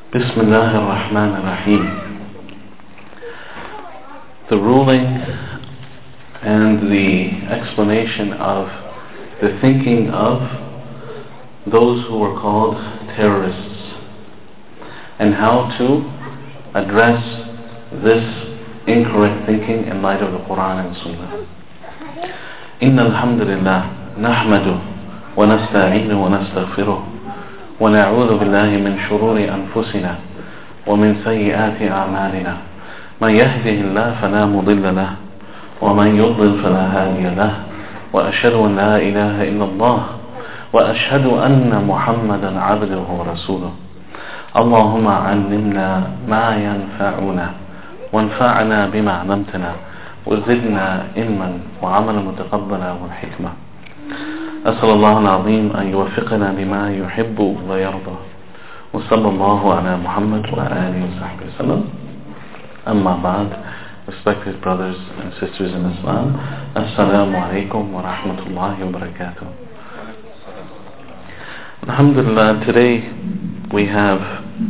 Bismillah ar-Rahman ar-Rahim. The ruling and the explanation of the thinking of those who were called terrorists and how to address this incorrect thinking in light of the Quran and Sunnah. Inna alhamdulillah nahmadu wa nasta'inu wa nastaghfiruh ونعوذ بالله من شرور أنفسنا ومن سيئات أعمالنا من يهده الله فلا مضل له ومن يضلل فلا هادي له وأشهد أن لا إله إلا الله وأشهد أن محمدا عبده ورسوله اللهم علمنا ما ينفعنا وانفعنا بما علمتنا وزدنا علما وعملا متقبلا والحكمة. أسأل الله العظيم أن يوفقنا بما يحب ويرضى وصلى الله على محمد وآله وصحبه وسلم. أما بعد, respected brothers and sisters in Islam, Assalamu alaikum wa rahmatullahi wa barakatuh. Alhamdulillah, today we have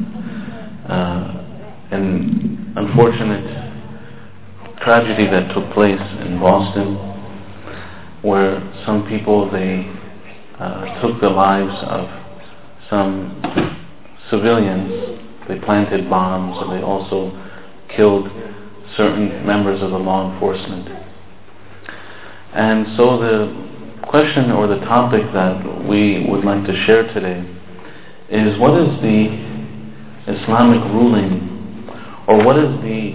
an unfortunate tragedy that took place in Boston, where some people took the lives of some civilians. They planted bombs, and they also killed certain members of the law enforcement. And so the question or the topic that we would like to share today is, what is the Islamic ruling, or what is the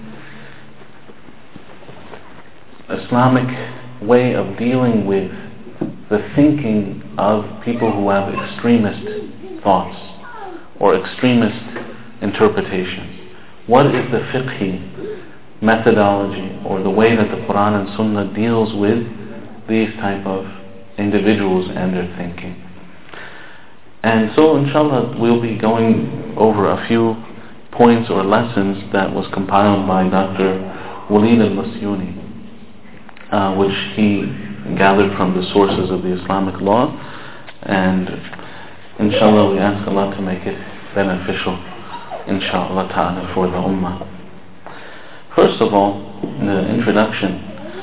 Islamic way of dealing with the thinking of people who have extremist thoughts or extremist interpretations? What is the fiqhi methodology or the way that the Quran and Sunnah deals with these type of individuals and their thinking? And so inshallah we'll be going over a few points or lessons that was compiled by Dr. Walid al-Masyuni, which he gathered from the sources of the Islamic law, and inshallah we ask Allah to make it beneficial, inshallah ta'ala, for the ummah. First of all, in the introduction,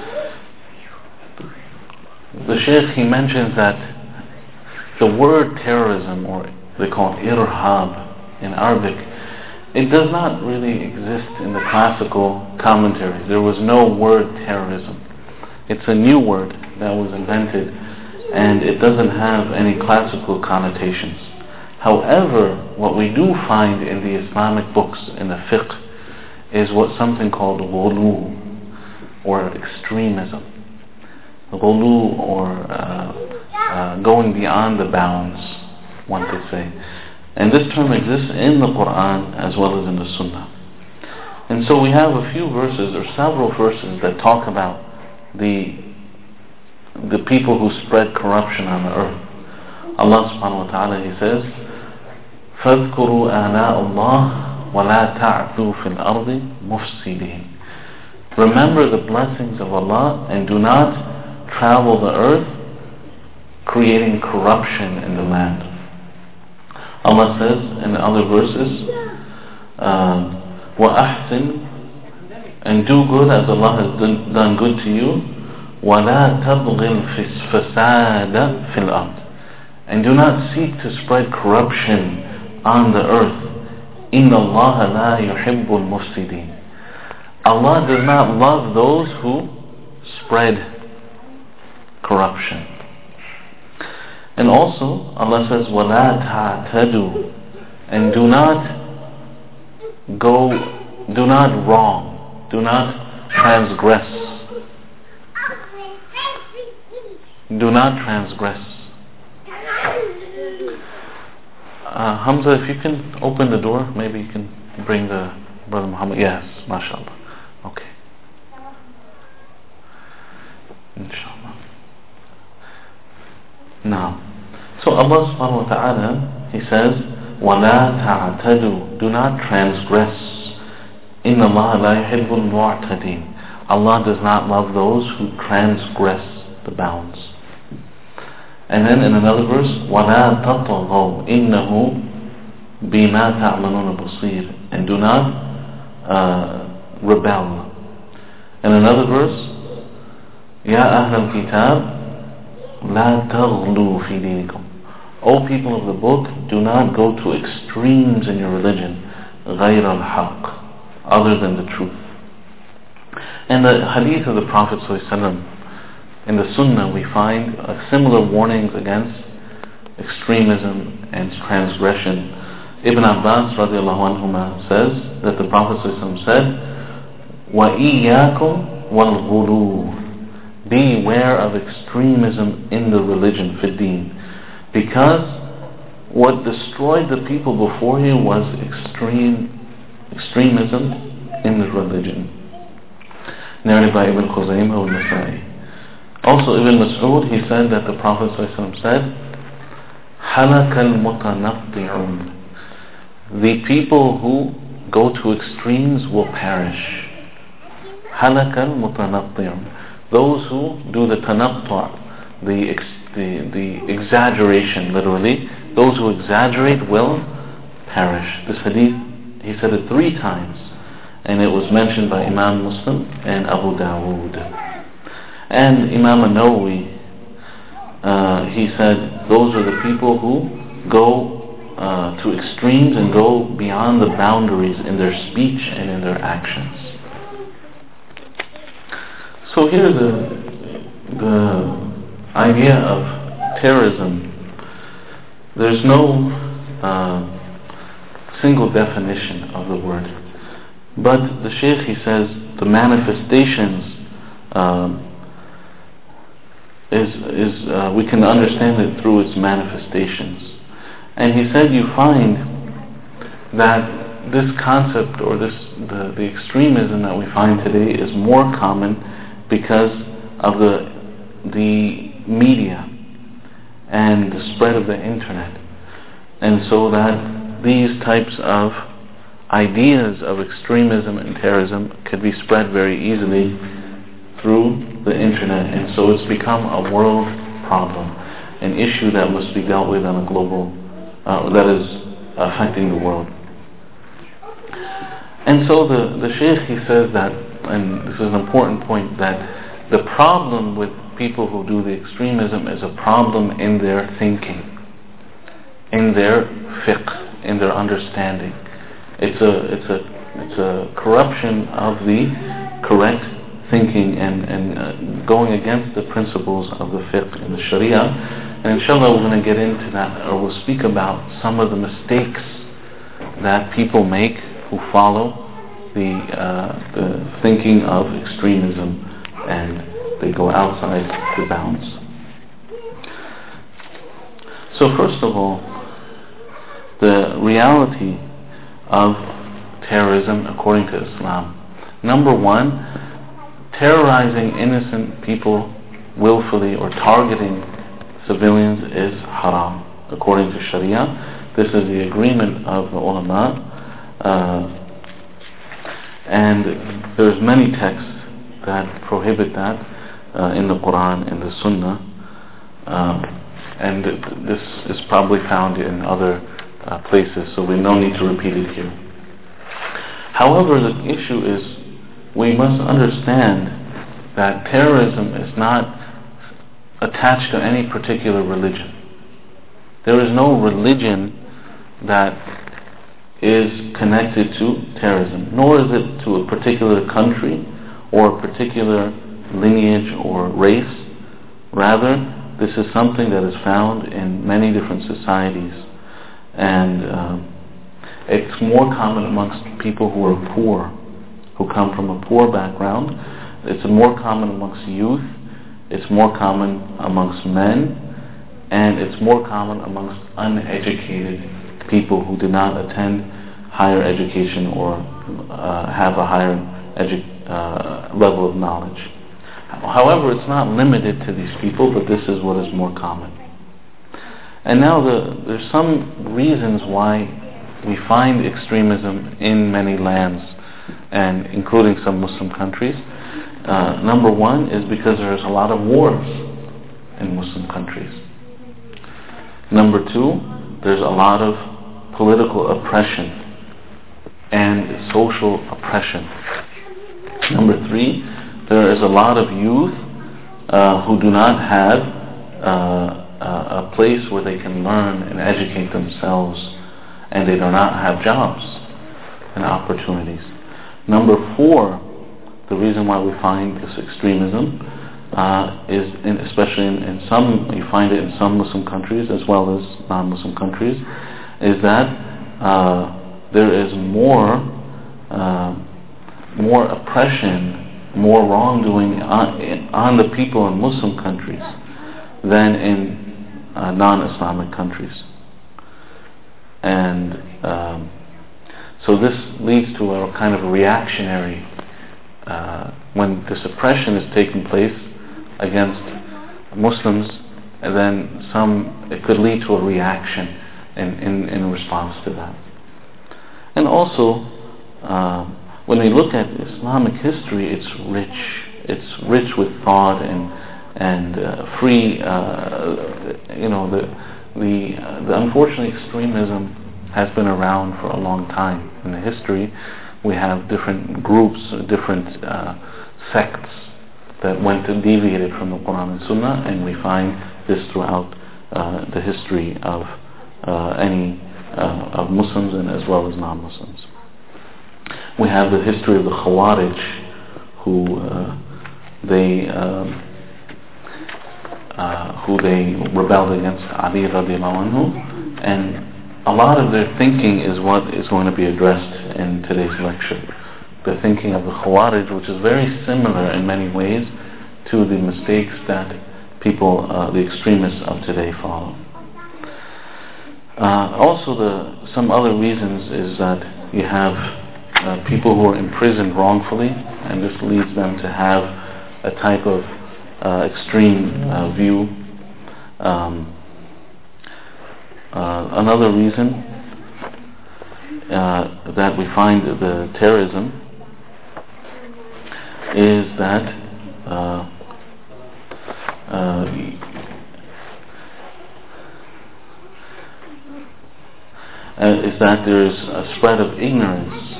the Shaykh, he mentions that the word terrorism, or they call it irhab in Arabic, it does not really exist in the classical commentaries. There was no word terrorism. It's a new word that was invented, and it doesn't have any classical connotations. However, what we do find in the Islamic books, in the fiqh, is what something called ghulu, or extremism. Ghulu, or going beyond the bounds, one could say. And this term exists in the Quran as well as in the Sunnah. And so we have a few verses, or several verses, that talk about the people who spread corruption on the earth. Allah subhanahu wa ta'ala, He says, فَاذْكُرُوا آلَاءَ اللَّهِ وَلَا تَعْثُوا فِي الْأَرْضِ مُفْسِدِينَ. Remember the blessings of Allah and do not travel the earth creating corruption in the land. Allah says in other verses, وَأَحْسِنْ, and do good as Allah has done good to you. وَلَا تَبْغِ الْفَسَادَ فِي الْأَرْضِ, and do not seek to spread corruption on the earth. إِنَّ اللَّهَ لَا يُحِبُّ الْمُفْسِدِينَ. Allah does not love those who spread corruption. And also Allah says, وَلَا تَعْتَدُوا, and do not wrong, do not transgress. Do not transgress. Hamza, if you can open the door, maybe you can bring the Brother Muhammad. Yes, mashallah. Okay. Inshallah. Now, so Allah subhanahu wa ta'ala, He says, وَلَا تَعْتَدُوا, do not transgress. إِنَّ اللَّهَ لَا يُحِبُّ الْمُعْتَدِينَ. Allah does not love those who transgress the bounds. And then in another verse, وَلَا تَطْغَوْا إِنَّهُ بِمَا تَعْمَلُونَ بَصِيرٌ, and do not rebel. And another verse, يَا أَهْلَ الْكِتَابِ لَا تَغْلُوا فِي دِينِكُمْ, O people of the book, do not go to extremes in your religion, غَيْرَ الْحَقِّ, other than the truth. In the hadith of the Prophet ﷺ, in the Sunnah, we find similar warnings against extremism and transgression. Ibn Abbas radiallahu anhuma says that the Prophet ﷺ said, وَإِيَّاكُمْ وَالْغُلُوُ, beware of extremism in the religion, fi din, because what destroyed the people before you was extremism in the religion. Narrated by Ibn Khuzaymah al-Nasa'i. Also Ibn Mas'ud, he said that the Prophet ﷺ said, حَلَكَ الْمُتَنَطِّعُونَ, the people who go to extremes will perish. حَلَكَ الْمُتَنَطِّعُونَ, those who do the tanattu', the exaggeration, literally, those who exaggerate will perish. This hadith, he said it 3 times, and it was mentioned by Imam Muslim and Abu Dawood. And Imam An-Nawawi, he said, those are the people who go to extremes and go beyond the boundaries in their speech and in their actions. So here the idea of terrorism, there's no single definition of the word, but the Shaykh, he says, the manifestations we can understand it through its manifestations. And he said you find that this concept or the extremism that we find today is more common because of the media and the spread of the internet, and so that these types of ideas of extremism and terrorism could be spread very easily through the internet, and so it's become a world problem, an issue that must be dealt with on a global, that is affecting the world. And so the Shaykh, he says that, and this is an important point, that the problem with people who do the extremism is a problem in their thinking, in their fiqh, in their understanding. It's a corruption of the correct thinking and going against the principles of the fiqh and the sharia. And inshallah we're going to get into that, or we'll speak about some of the mistakes that people make who follow the thinking of extremism and they go outside the bounds. So first of all, the reality of terrorism according to Islam. Number one, terrorizing innocent people willfully or targeting civilians is haram according to Sharia. This is the agreement of the ulama, and there's many texts that prohibit that in the Quran, in the Sunnah, and this is probably found in other places, so we no need to repeat it here. However, the issue is we must understand that terrorism is not attached to any particular religion. There is no religion that is connected to terrorism, nor is it to a particular country or a particular lineage or race. Rather, this is something that is found in many different societies, and it's more common amongst people who are poor, who come from a poor background. It's more common amongst youth, it's more common amongst men, and it's more common amongst uneducated people who do not attend higher education or have a higher level of knowledge. However, it's not limited to these people, but this is what is more common. And now there's some reasons why we find extremism in many lands, and including some Muslim countries. Number one is because there's a lot of wars in Muslim countries. Number two, there's a lot of political oppression and social oppression. Number 3, there is a lot of youth who do not have a place where they can learn and educate themselves, and they do not have jobs and opportunities. Number 4, the reason why we find this extremism is, especially in some, you find it in some Muslim countries as well as non-Muslim countries, is that there is more oppression, more wrongdoing on the people in Muslim countries than in non-Islamic countries. And so this leads to a kind of reactionary, when this oppression is taking place against Muslims, and then it could lead to a reaction in response to that. And also, when we look at Islamic history, it's rich with thought and free. The unfortunate extremism has been around for a long time in the history. We have different groups, different sects that went and deviated from the Quran and Sunnah, and we find this throughout the history of of Muslims and as well as non-Muslims. We have the history of the Khawarij, who they rebelled against Ali radiallahu anhu, and a lot of their thinking is what is going to be addressed in today's lecture. The thinking of the Khawarij, which is very similar in many ways to the mistakes that people, the extremists of today, follow. Also, some other reasons is that you have people who are imprisoned wrongfully, and this leads them to have a type of extreme view. Another reason that we find the terrorism is that there is a spread of ignorance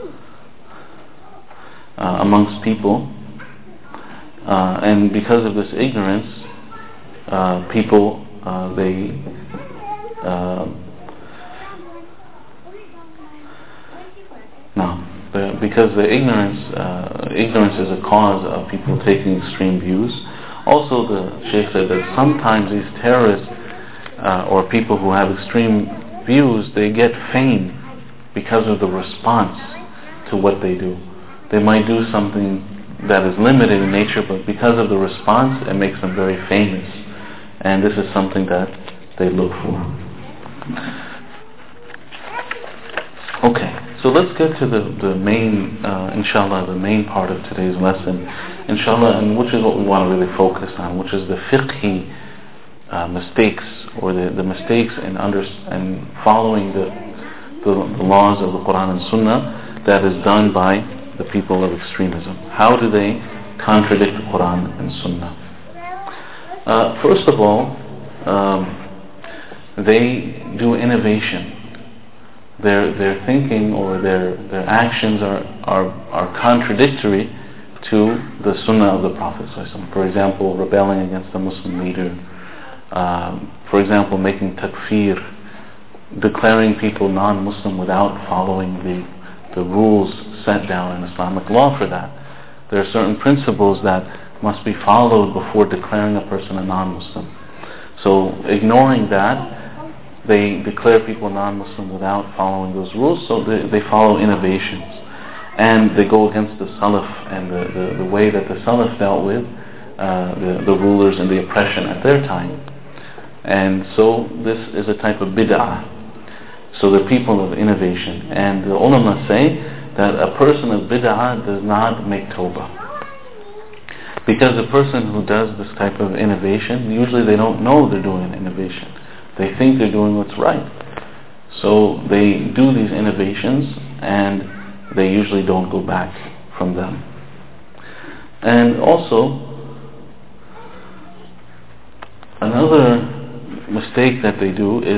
amongst people, and because of this ignorance, people because the ignorance is a cause of people taking extreme views. Also, the Shaykh said that sometimes these terrorists or people who have extreme views, they get fame because of the response to what they do. They might do something that is limited in nature, but because of the response, it makes them very famous. And this is something that they look for. Okay, so let's get to the main, inshallah, the main part of today's lesson, inshallah, and which is what we want to really focus on, which is the fiqhi mistakes, or the mistakes in following the laws of the Quran and Sunnah that is done by the people of extremism. How do they contradict the Quran and Sunnah? First of all, they do innovation. Their thinking or their actions are contradictory to the Sunnah of the Prophet. For example, rebelling against a Muslim leader. For example, making takfir, declaring people non-Muslim without following the rules set down in Islamic law for that. There are certain principles that must be followed before declaring a person a non-Muslim. So ignoring that, they declare people non-Muslim without following those rules, so they follow innovations. And they go against the Salaf and the way that the Salaf dealt with the rulers and the oppression at their time. And so this is a type of bid'ah. So the people of innovation. And the ulama say that a person of bid'ah does not make tawbah. Because the person who does this type of innovation, usually they don't know they're doing an innovation. They think they're doing what's right. So they do these innovations and they usually don't go back from them. And also, another mistake that they do is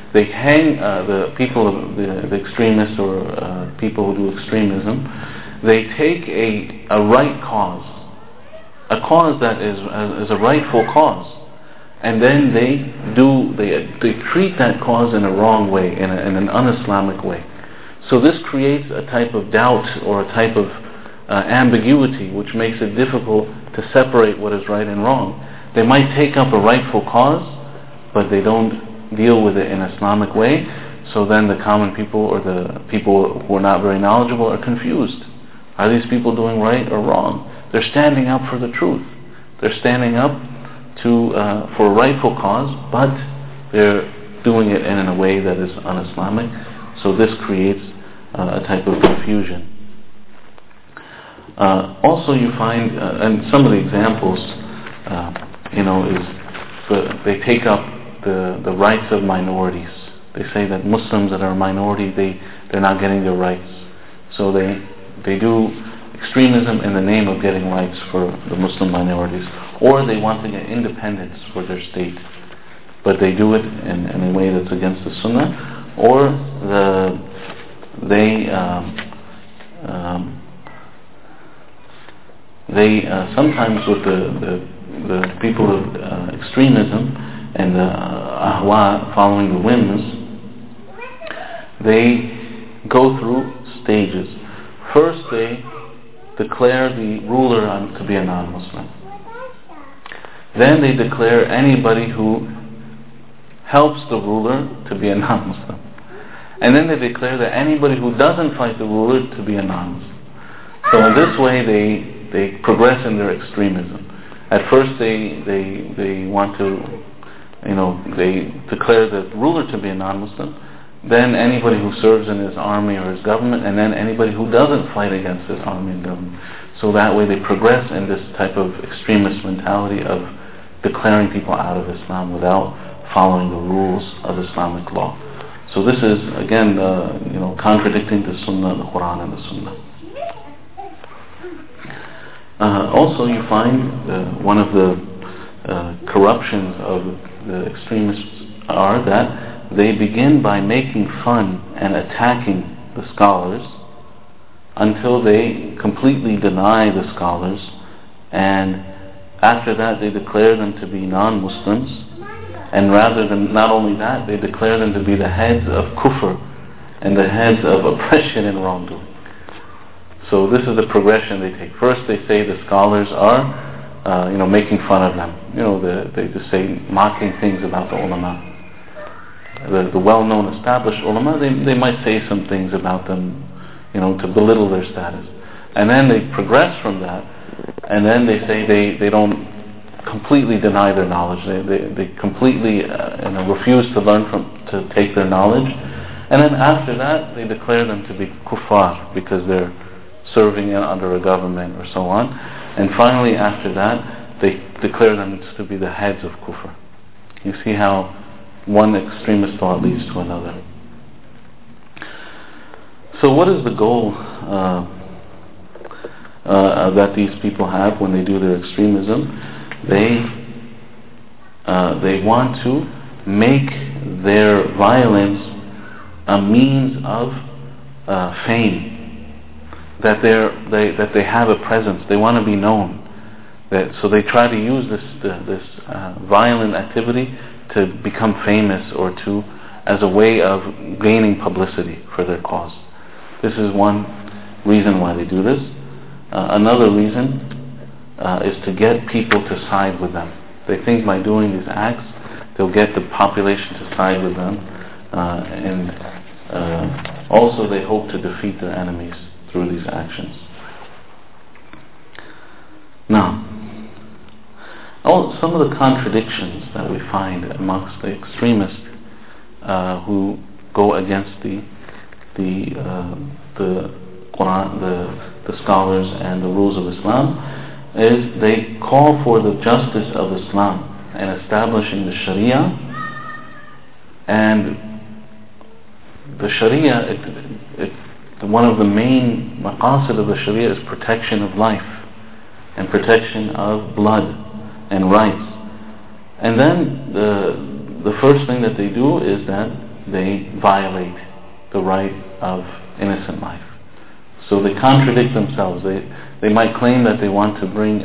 they hang the people, the extremists or people who do extremism. They take a right cause, a cause that is a rightful cause, and then they treat that cause in a wrong way, in an un-Islamic way. So this creates a type of doubt or a type of ambiguity, which makes it difficult to separate what is right and wrong. They might take up a rightful cause, but they don't deal with it in an Islamic way. So then the common people or the people who are not very knowledgeable are confused. Are these people doing right or wrong? They're standing up for the truth. They're standing up for a rightful cause, but they're doing it in a way that is un-Islamic. So this creates a type of confusion. Also, you find, and some of the examples, is they take up the rights of minorities. They say that Muslims that are a minority, they're not getting their rights. So they do extremism in the name of getting rights for the Muslim minorities, or they want to get independence for their state, but they do it in a way that's against the Sunnah, or they sometimes with the people of extremism and the ahwa, following the whims, they go through stages. First, they declare the ruler to be a non-Muslim. Then they declare anybody who helps the ruler to be a non-Muslim. And then they declare that anybody who doesn't fight the ruler to be a non-Muslim. So in this way they progress in their extremism. At first they want to, they declare the ruler to be a non-Muslim, then anybody who serves in his army or his government, and then anybody who doesn't fight against his army and government. So that way they progress in this type of extremist mentality of declaring people out of Islam without following the rules of Islamic law. So this is again, contradicting the Sunnah, the Quran and the Sunnah. Also, you find one of the corruptions of the extremists are that they begin by making fun and attacking the scholars until they completely deny the scholars, and after that they declare them to be non-Muslims, and rather than not only that, they declare them to be the heads of kufr and the heads of oppression and wrongdoing. So this is the progression they take. First they say the scholars are making fun of them. They just say mocking things about the ulama. The well-known established ulama, they might say some things about them, to belittle their status. And then they progress from that, and then they say they don't completely deny their knowledge. They completely refuse to learn to take their knowledge. And then after that, they declare them to be kuffar because they're serving under a government or so on. And finally, after that, they declare them to be the heads of kufr. You see how one extremist thought leads to another. So what is the goal that these people have when they do their extremism? They want to make their violence a means of fame, that they have a presence. They want to be known. So they try to use this violent activity to become famous or as a way of gaining publicity for their cause. This is one reason why they do this. Another reason is to get people to side with them. They think by doing these acts, they'll get the population to side with them, and also they hope to defeat their enemies through these actions. Now, some of the contradictions that we find amongst the extremists who go against the Quran, the scholars and the rules of Islam, is they call for the justice of Islam and establishing the Sharia. And the Sharia, one of the main maqasid of the Sharia is protection of life and protection of blood and rights. And then the first thing that they do is that they violate the right of innocent life. So they contradict themselves. They might claim that they want to bring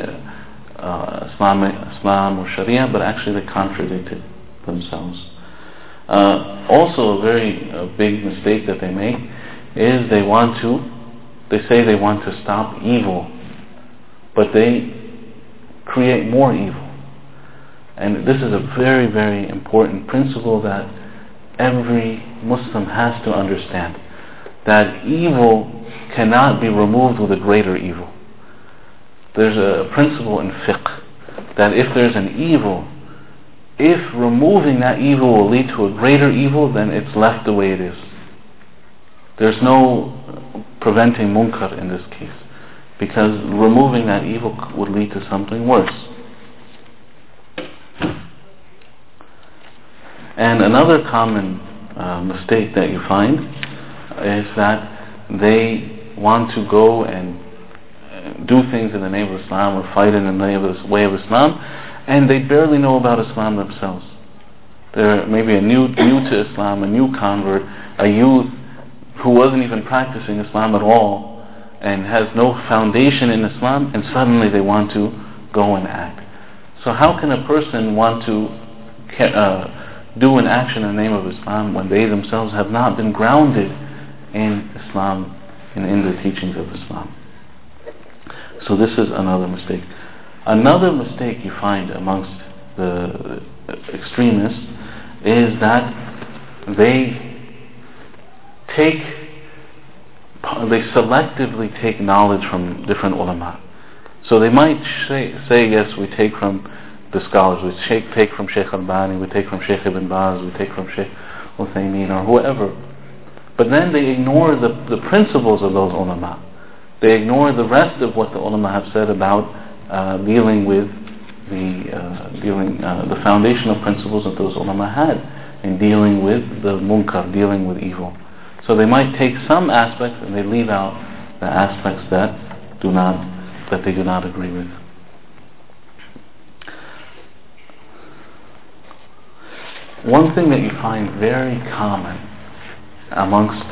Islam or Sharia, but actually they contradicted themselves. Also, a very big mistake that they make is they say they want to stop evil, but they create more evil. And this is a very, very important principle that every Muslim has to understand, that evil cannot be removed with a greater evil. There's a principle in fiqh that if there's an evil, if removing that evil will lead to a greater evil, then it's left the way it is. There's no preventing munkar in this case, because removing that evil would lead to something worse. And another common mistake that you find is that they want to go and do things in the name of Islam or fight in the way of Islam, and they barely know about Islam themselves. They're maybe new to Islam, a new convert, a youth who wasn't even practicing Islam at all and has no foundation in Islam, and suddenly they want to go and act. So how can a person want to do an action in the name of Islam when they themselves have not been grounded in Islam and in the teachings of Islam? So this is another mistake. Another mistake you find amongst the extremists is that they selectively take knowledge from different ulama. So they might say yes, we take from the scholars, we take from Shaykh Albani, we take from Shaykh Ibn Baz, we take from Shaykh Uthaymeen or whoever. But then they ignore the principles of those ulama. They ignore the rest of what the ulama have said about dealing with the foundational principles that those ulama had in dealing with the munkar, dealing with evil. So they might take some aspects and they leave out the aspects that they do not agree with. One thing that you find very common amongst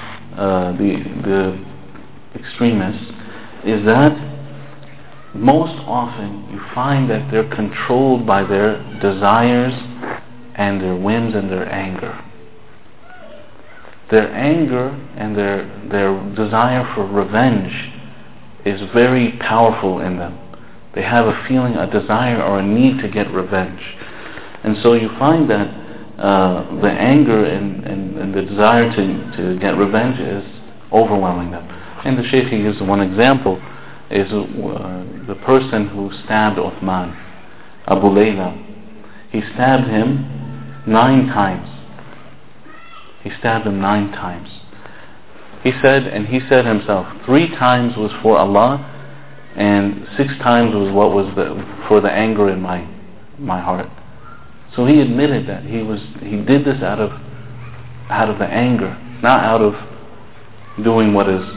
the extremists is that most often you find that they're controlled by their desires and their whims and their anger. Their anger and their desire for revenge is very powerful in them. They have a feeling, a desire or a need to get revenge. And so you find that the anger and the desire to get revenge is overwhelming them. And the Shaykh gives one example, is the person who stabbed Uthman, Abu Layla. He stabbed him 9 times. He stabbed him 9 times. He said himself, 3 times was for Allah, and 6 times was for the anger in my heart. So he admitted that he did this out of the anger, not out of doing what is.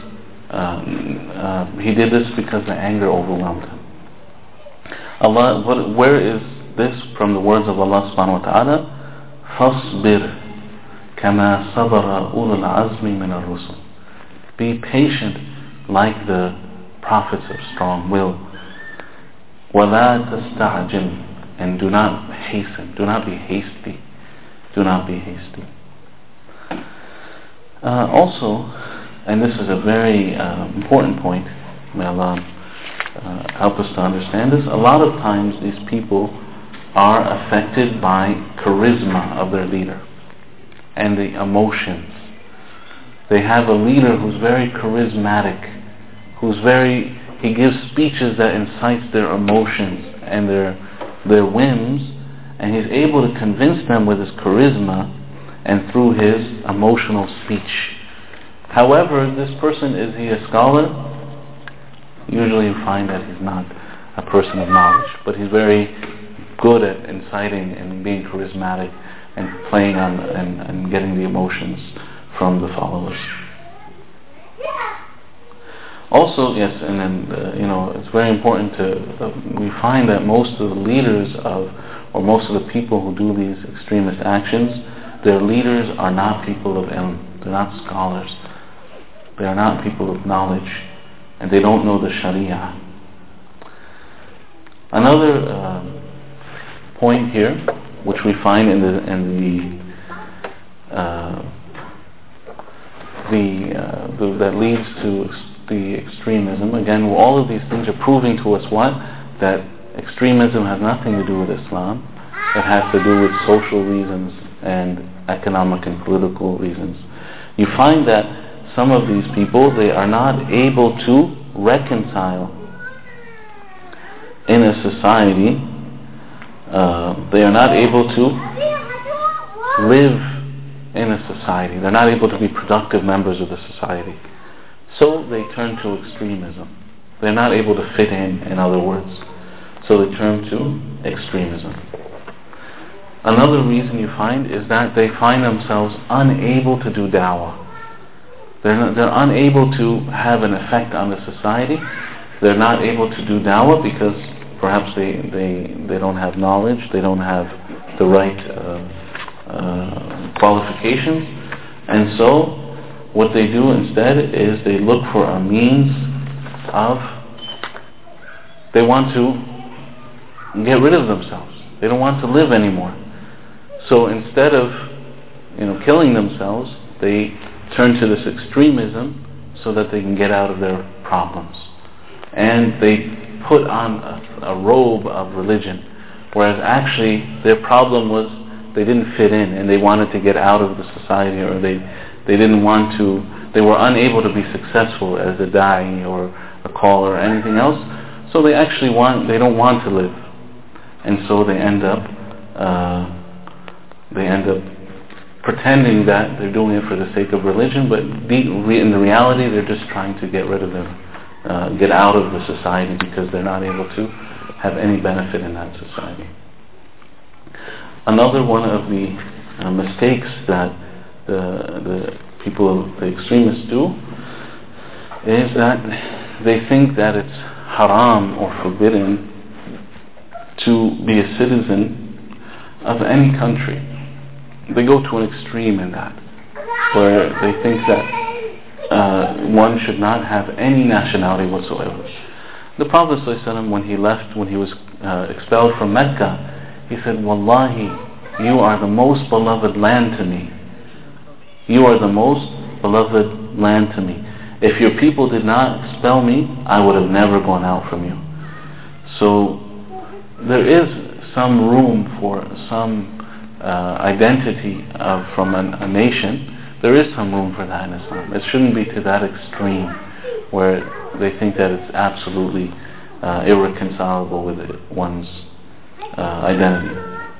He did this because the anger overwhelmed him. Where is this from the words of Allah subhanahu wa ta'ala? فَاصْبِرْ كَمَا صَبَرَ أُولُو الْعَزْمِ مِنَ الرُّسُلِ. Be patient like the prophets of strong will. وَلَا تَسْتَعْجِلْ. And do not hasten. Do not be hasty. Do not be hasty. Also, and this is a very important point, may Allah help us to understand this, a lot of times these people are affected by charisma of their leader and the emotions. They have a leader who's very charismatic, he gives speeches that incites their emotions and their whims, and he's able to convince them with his charisma and through his emotional speech. However, this person, is he a scholar? Usually you find that he's not a person of knowledge, but he's very good at inciting and being charismatic and playing on and getting the emotions from the followers. Also, yes, and then it's very important we find that most of the leaders or most of the people who do these extremist actions, their leaders are not people of ilm, they're not scholars, they are not people of knowledge, and they don't know the Sharia. Another point here, which we find in that leads to the extremism. Again, all of these things are proving to us what? That extremism has nothing to do with Islam. It has to do with social reasons and economic and political reasons. You find that some of these people, they are not able to reconcile in a society. They are not able to live in a society. They're not able to be productive members of the society. So they turn to extremism. They're not able to fit in other words. So they turn to extremism. Another reason you find is that they find themselves unable to do da'wah. They're unable to have an effect on the society. They're not able to do da'wah because perhaps they don't have knowledge, they don't have the right qualifications, and so what they do instead is they look for a means of, they want to get rid of themselves. They don't want to live anymore. So instead of killing themselves, they turn to this extremism so that they can get out of their problems. And they put on a robe of religion, whereas actually their problem was they didn't fit in and they wanted to get out of the society, or they were unable to be successful as a da'i or a caller or anything else, so they don't want to live, and so they end up pretending that they're doing it for the sake of religion, but in the reality they're just trying to get rid of them, get out of the society, because they're not able to have any benefit in that society. Another one of the mistakes that the extremists do is that they think that it's haram or forbidden to be a citizen of any country. They go to an extreme in that, where they think that one should not have any nationality whatsoever. The Prophet ﷺ, when he was expelled from Mecca, he said, "Wallahi, you are the most beloved land to me. You are the most beloved land to me. If your people did not expel me, I would have never gone out from you." So there is some room for some identity from a nation. There is some room for that in Islam. It shouldn't be to that extreme where they think that it's absolutely irreconcilable with one's identity.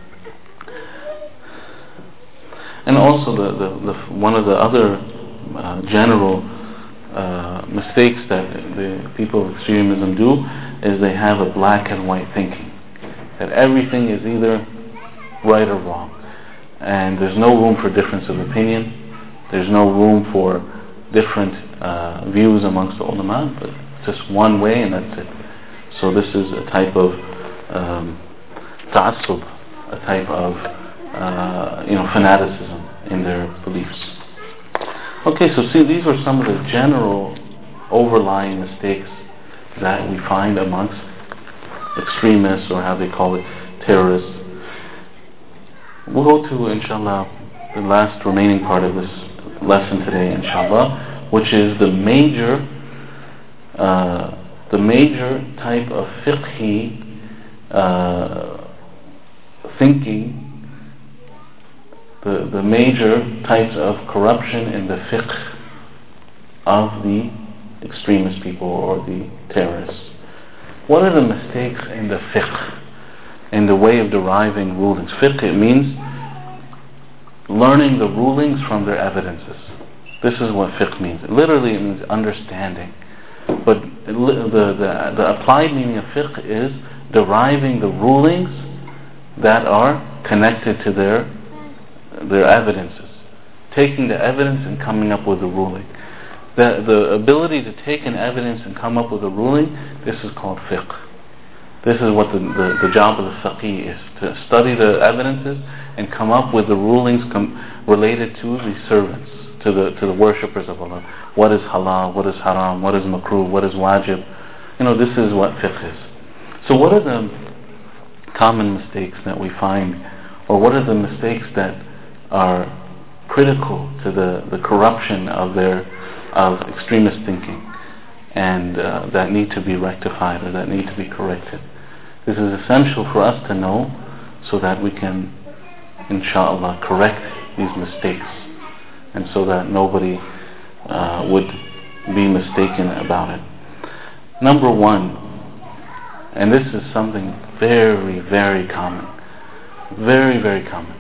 And also one of the other general mistakes that the people of extremism do is they have a black and white thinking, that everything is either right or wrong, and there's no room for difference of opinion, there's no room for different views amongst the ulama, but just one way and that's it. So this is a type of ta'assub, a type of fanaticism in their beliefs. Okay, so see, these are some of the general overlying mistakes that we find amongst extremists, or how they call it, terrorists. We'll go to, inshallah, the last remaining part of this lesson today, inshallah, which is the major type of fiqhi thinking, the major types of corruption in the fiqh of the extremist people or the terrorists. What are the mistakes in the fiqh, in the way of deriving rulings? Fiqh, it means learning the rulings from their evidences. This is what fiqh means. Literally, it means understanding. But the applied meaning of fiqh is deriving the rulings that are connected to their evidences. Taking the evidence and coming up with a ruling. The ability to take an evidence and come up with a ruling, this is called fiqh. This is what the job of the faqih is, to study the evidences and come up with the rulings related to the servants, to the worshippers of Allah. What is halal, what is haram, what is makruh, what is wajib. This is what fiqh is. So what are the common mistakes that we find, or what are the mistakes that are critical to the corruption of extremist thinking, and that need to be rectified or that need to be corrected? This is essential for us to know so that we can, inshallah, correct these mistakes, and so that nobody would be mistaken about it. Number one, and this is something very, very common, very, very common,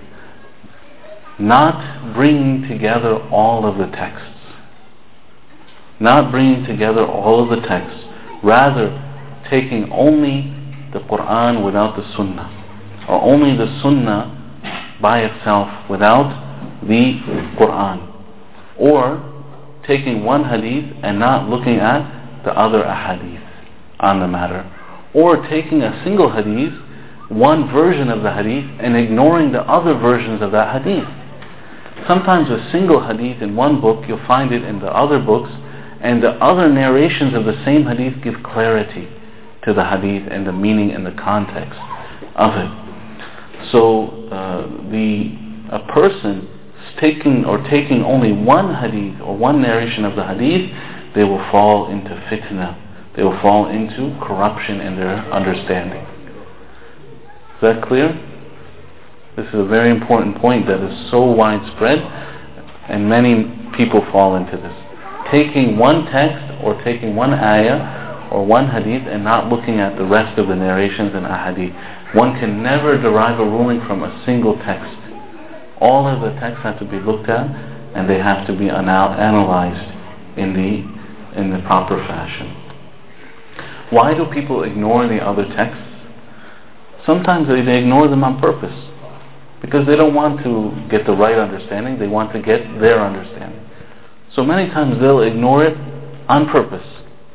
not bringing together all of the texts. Not bringing together all of the texts, rather taking only the Quran without the Sunnah, or only the Sunnah by itself without the Quran, or taking one hadith and not looking at the other ahadith on the matter, or taking a single hadith, one version of the hadith, and ignoring the other versions of that hadith. Sometimes a single hadith in one book, you'll find it in the other books, and the other narrations of the same hadith give clarity to the hadith and the meaning and the context of it. So a person taking only one hadith or one narration of the hadith, they will fall into fitna. They will fall into corruption in their understanding. Is that clear? This is a very important point that is so widespread, and many people fall into this. Taking one text or taking one ayah or one hadith and not looking at the rest of the narrations and ahadith. One can never derive a ruling from a single text. All of the texts have to be looked at, and they have to be analyzed in the proper fashion. Why do people ignore the other texts? Sometimes they ignore them on purpose, because they don't want to get the right understanding, they want to get their understanding. So many times they'll ignore it on purpose,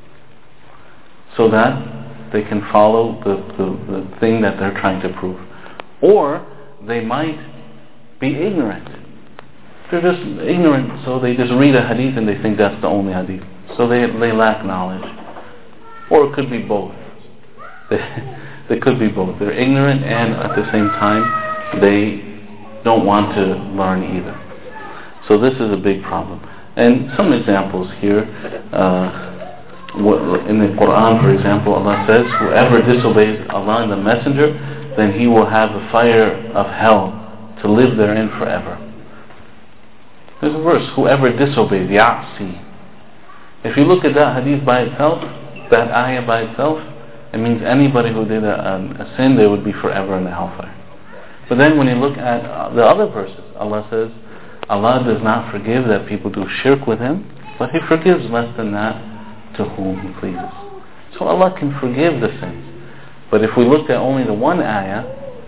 so that they can follow the thing that they're trying to prove. Or they might be ignorant. They're just ignorant, so they just read a hadith and they think that's the only hadith. So they lack knowledge. Or it could be both. They could be both. They're ignorant, and at the same time they don't want to learn either. So this is a big problem. And some examples here, in the Quran, for example, Allah says, whoever disobeys Allah and the Messenger, then he will have a fire of hell to live therein forever. There's a verse, whoever disobeys, ya'si. If you look at that hadith by itself, that ayah by itself, it means anybody who did a sin, they would be forever in the hellfire. But then when you look at the other verses, Allah says, Allah does not forgive that people do shirk with Him, but He forgives less than that to whom He pleases. So Allah can forgive the sins. But if we looked at only the one ayah,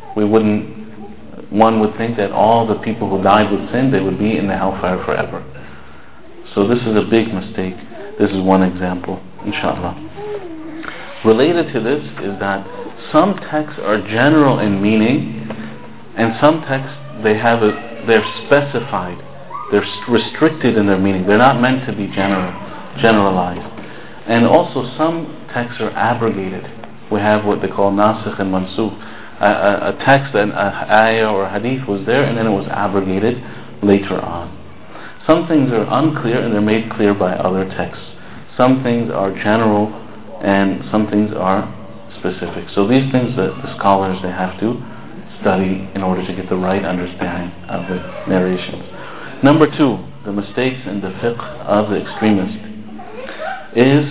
one would think that all the people who died with sin, they would be in the hellfire forever. So this is a big mistake. This is one example, inshallah. Related to this is that some texts are general in meaning, and some texts they're specified, they're restricted in their meaning. They're not meant to be generalized. And also some texts are abrogated. We have what they call nasikh and mansukh. A text, an ayah or a hadith was there, and then it was abrogated later on. Some things are unclear and they're made clear by other texts. Some things are general and some things are specific. So these things that the scholars, they have to study in order to get the right understanding of the narrations. Number two, the mistakes in the fiqh of the extremist is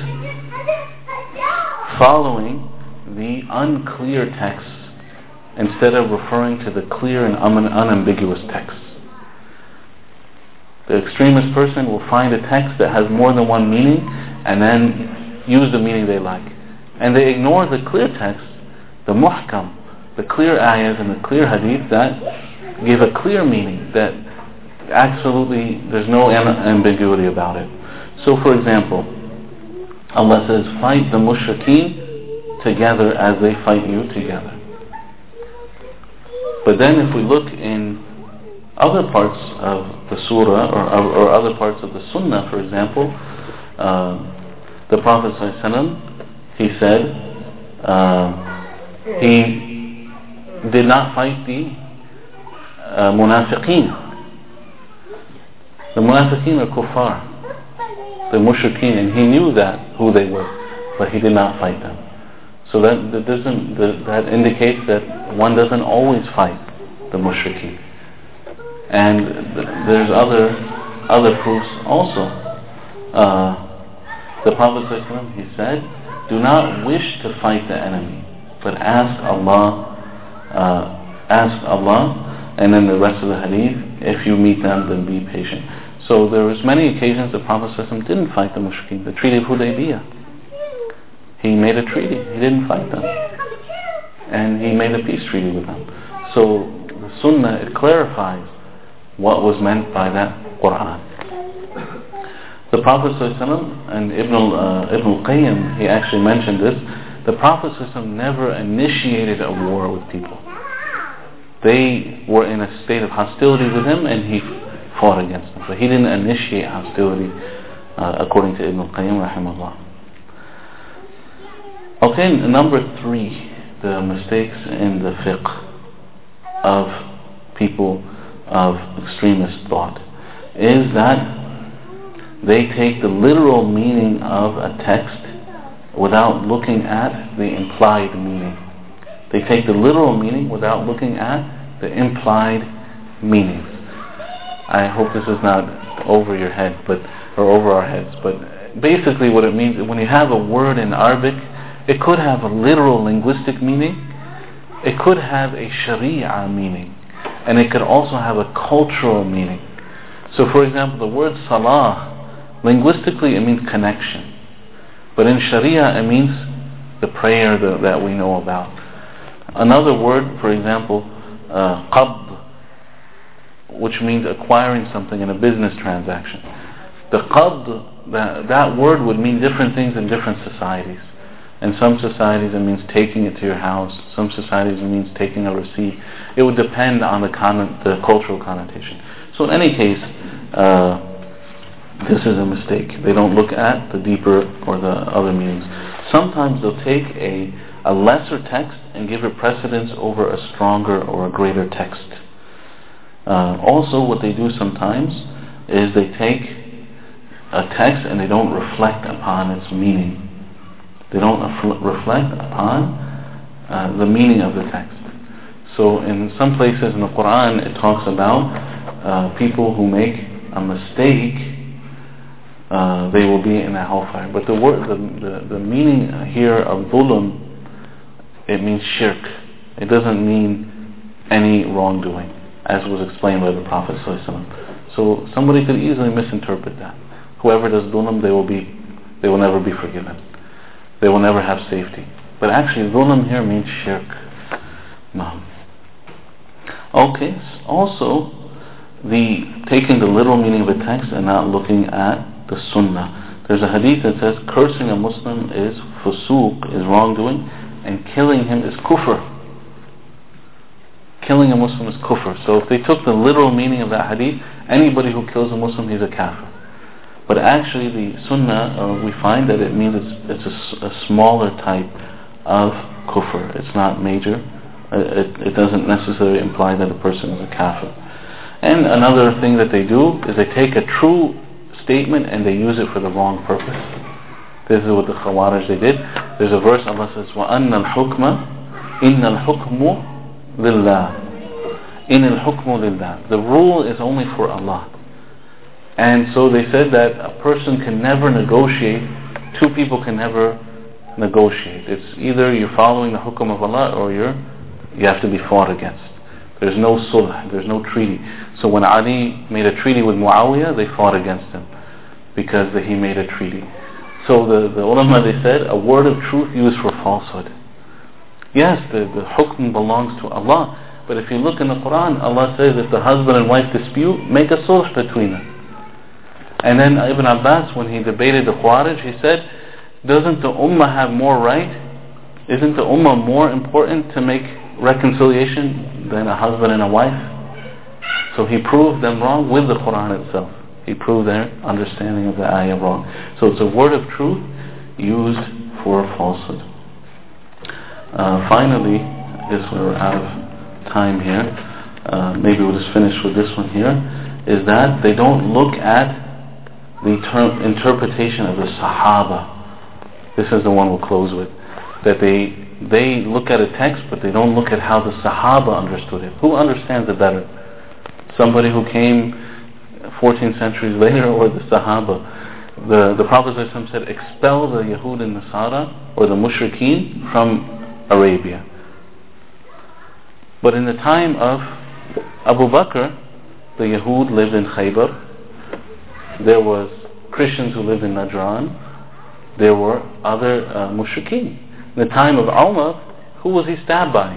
following the unclear texts instead of referring to the clear and unambiguous texts. The extremist person will find a text that has more than one meaning and then use the meaning they like. And they ignore the clear text, the muhkam, the clear ayahs and the clear hadith that give a clear meaning, that absolutely there's no ambiguity about it. So for example, Allah says, fight the mushrikeen together as they fight you together. But then if we look in other parts of the surah or other parts of the sunnah, for example, the Prophet ﷺ, he said he did not fight the munafiqeen. The munafiqeen are kuffar, the mushrikeen, and he knew that who they were, but he did not fight them. So that indicates that one doesn't always fight the mushrikeen. And there's other proofs also. The Prophet ﷺ, he said, do not wish to fight the enemy, but ask Allah, and then the rest of the hadith, if you meet them, then be patient. So there was many occasions the Prophet ﷺ didn't fight the mushrikeen. The Treaty of Hudaybiyah, he made a treaty, he didn't fight them, and he made a peace treaty with them. So the Sunnah, it clarifies what was meant by that Quran. The Prophet ﷺ, and Ibn al-Qayyim, he actually mentioned this, the Prophet ﷺ never initiated a war with people. They were in a state of hostility with him, and he fought against them. But he didn't initiate hostility, according to Ibn al-Qayyim rahimahullah. Okay, number 3, the mistakes in the fiqh of people of extremist thought is that they take the literal meaning of a text without looking at the implied meaning. They take the literal meaning without looking at the implied meanings. I hope this is not over your head, or over our heads, but basically what it means, when you have a word in Arabic, it could have a literal linguistic meaning, it could have a sharia meaning, and it could also have a cultural meaning. So for example, the word salah, linguistically it means connection, but in sharia it means the prayer that we know about. Another word, for example, qabd, which means acquiring something in a business transaction. The qabd, that word would mean different things in different societies. In some societies it means taking it to your house. Some societies it means taking a receipt. It would depend on the cultural connotation. So in any case, this is a mistake. They don't look at the deeper or the other meanings. Sometimes they'll take a lesser text and give it precedence over a stronger or a greater text. Also, what they do sometimes is they take a text and they don't reflect upon its meaning. They don't reflect upon the meaning of the text. So in some places in the Quran it talks about people who make a mistake, they will be in a hellfire. But the meaning here of dhulm, it means shirk. It doesn't mean any wrongdoing, as was explained by the Prophet ﷺ. So somebody could easily misinterpret that. Whoever does dhulm, they will never be forgiven. They will never have safety. But actually, dhulm here means shirk. Okay, also, taking the literal meaning of a text and not looking at the sunnah. There's a hadith that says, cursing a Muslim is fusuq, is wrongdoing, and killing him is kufr. Killing a Muslim is kufr. So if they took the literal meaning of that hadith, anybody who kills a Muslim, he's a kafir. But actually the sunnah, we find that it means it's a smaller type of kufr. It's not major. It doesn't necessarily imply that a person is a kafir. And another thing that they do is they take a true statement and they use it for the wrong purpose. This is what the Khawarij they did. There's a verse Allah says, وَأَنَّ الْحُكْمَ إِنَّ الْحُكْمُ لِلَّهِ إِنَّ الْحُكْمُ لِلَّهِ. The rule is only for Allah. And so they said that a person can never negotiate, two people can never negotiate. It's either you're following the hukum of Allah or you have to be fought against. There's no sulh, there's no treaty. So when Ali made a treaty with Muawiyah, they fought against him because he made a treaty. So the ulama, they said, a word of truth used for falsehood. Yes, the hukm belongs to Allah, but if you look in the Quran, Allah says if the husband and wife dispute, make a sulh between them. And then Ibn Abbas, when he debated the Khawarij, he said, doesn't the ummah have more right? Isn't the ummah more important to make reconciliation than a husband and a wife. So he proved them wrong with the Quran itself. He proved their understanding of the ayah wrong. So it's a word of truth used for falsehood. Finally, I guess we're out of time here. Maybe we'll just finish with this one here. Is that they don't look at the interpretation of the Sahaba. This is the one we'll close with. That they look at a text, but they don't look at how the Sahaba understood it. Who understands it better? Somebody who came 14 centuries later, or the Sahaba? The Prophet ﷺ said, expel the Yahud and Nasara, or the Mushrikeen, from Arabia. But in the time of Abu Bakr, the Yahud lived in Khaybar. There was Christians who lived in Najran. There were other Mushrikeen. In the time of Umar, who was he stabbed by?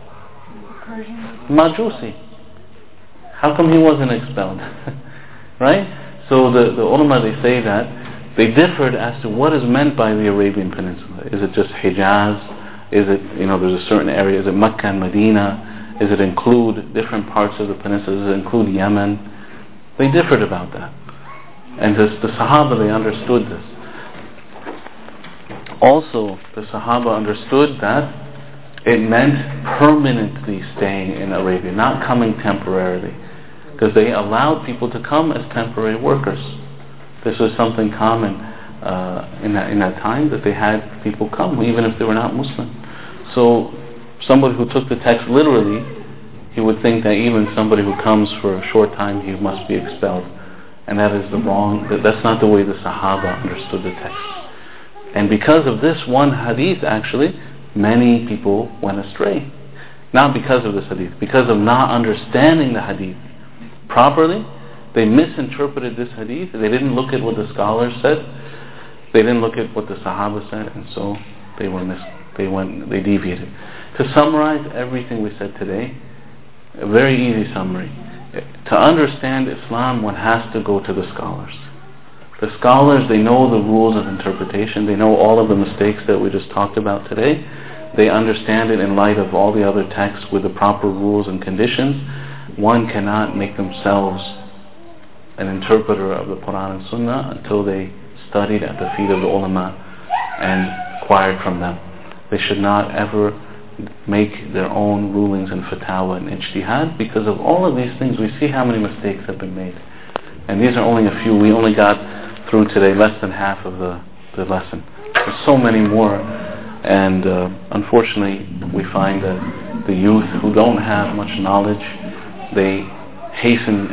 Majusi. How come he wasn't expelled? Right? So the ulama, they say that they differed as to what is meant by the Arabian Peninsula. Is it just Hijaz? Is it, there's a certain area, is it Mecca and Medina? Does it include different parts of the peninsula? Does it include Yemen? They differed about that. And the Sahaba, they understood this. Also, the Sahaba understood that it meant permanently staying in Arabia, not coming temporarily. Because they allowed people to come as temporary workers. This was something common in that time, that they had people come, even if they were not Muslim. So, somebody who took the text literally, he would think that even somebody who comes for a short time, he must be expelled. And that is that's not the way the Sahaba understood the text. And because of this one hadith, actually, many people went astray. Not because of this hadith, because of not understanding the hadith properly. They misinterpreted this hadith. They didn't look at what the scholars said. They didn't look at what the Sahaba said, and so they deviated. To summarize everything we said today, a very easy summary. To understand Islam, one has to go to the scholars. The scholars, they know the rules of interpretation. They know all of the mistakes that we just talked about today. They understand it in light of all the other texts with the proper rules and conditions. One cannot make themselves an interpreter of the Quran and Sunnah until they studied at the feet of the ulama and acquired from them. They should not ever make their own rulings and fatwa and ijtihad, because of all of these things we see how many mistakes have been made. And these are only a few. We only got through today less than half of the lesson. There's so many more, and unfortunately we find that the youth who don't have much knowledge, they hasten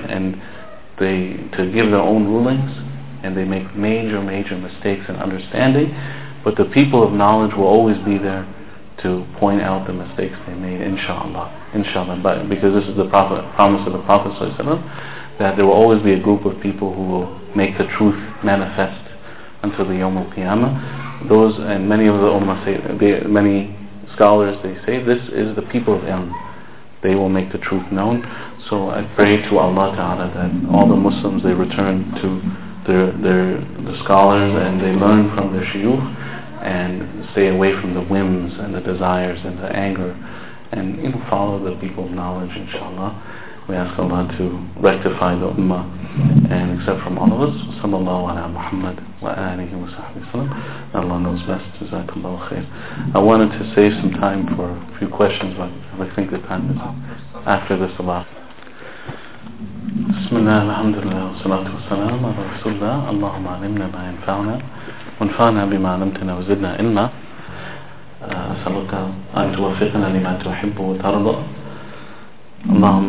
to give their own rulings, and they make major mistakes in understanding. But the people of knowledge will always be there to point out the mistakes they made, inshallah. But because this is the promise of the Prophet ﷺ, that there will always be a group of people who will make the truth manifest until the Yawm al-Qiyamah. Those, and many of the ulama say, many scholars, they say this is the people of ilm. They will make the truth known. So I pray to Allah Ta'ala that all the Muslims, they return to the scholars and they learn from their shuyukh, and stay away from the whims and the desires and the anger, and follow the people of knowledge, inshallah. We ask Allah to rectify the ummah and accept from all of us. Sallallahu ala Muhammad wa alihi wa sahbihi sallam. Allah knows best. Jazakallahu khair. I wanted to save some time for a few questions, but I think the time is after the salah. Bismillah, alhamdulillah, wa salatu wa salam ala rasulullah. Allahumma alimna ma yanfa'una وانفعنا بما علمتنا وزدنا علما. أسألك أن توفقنا لما تحب وترضى. اللهم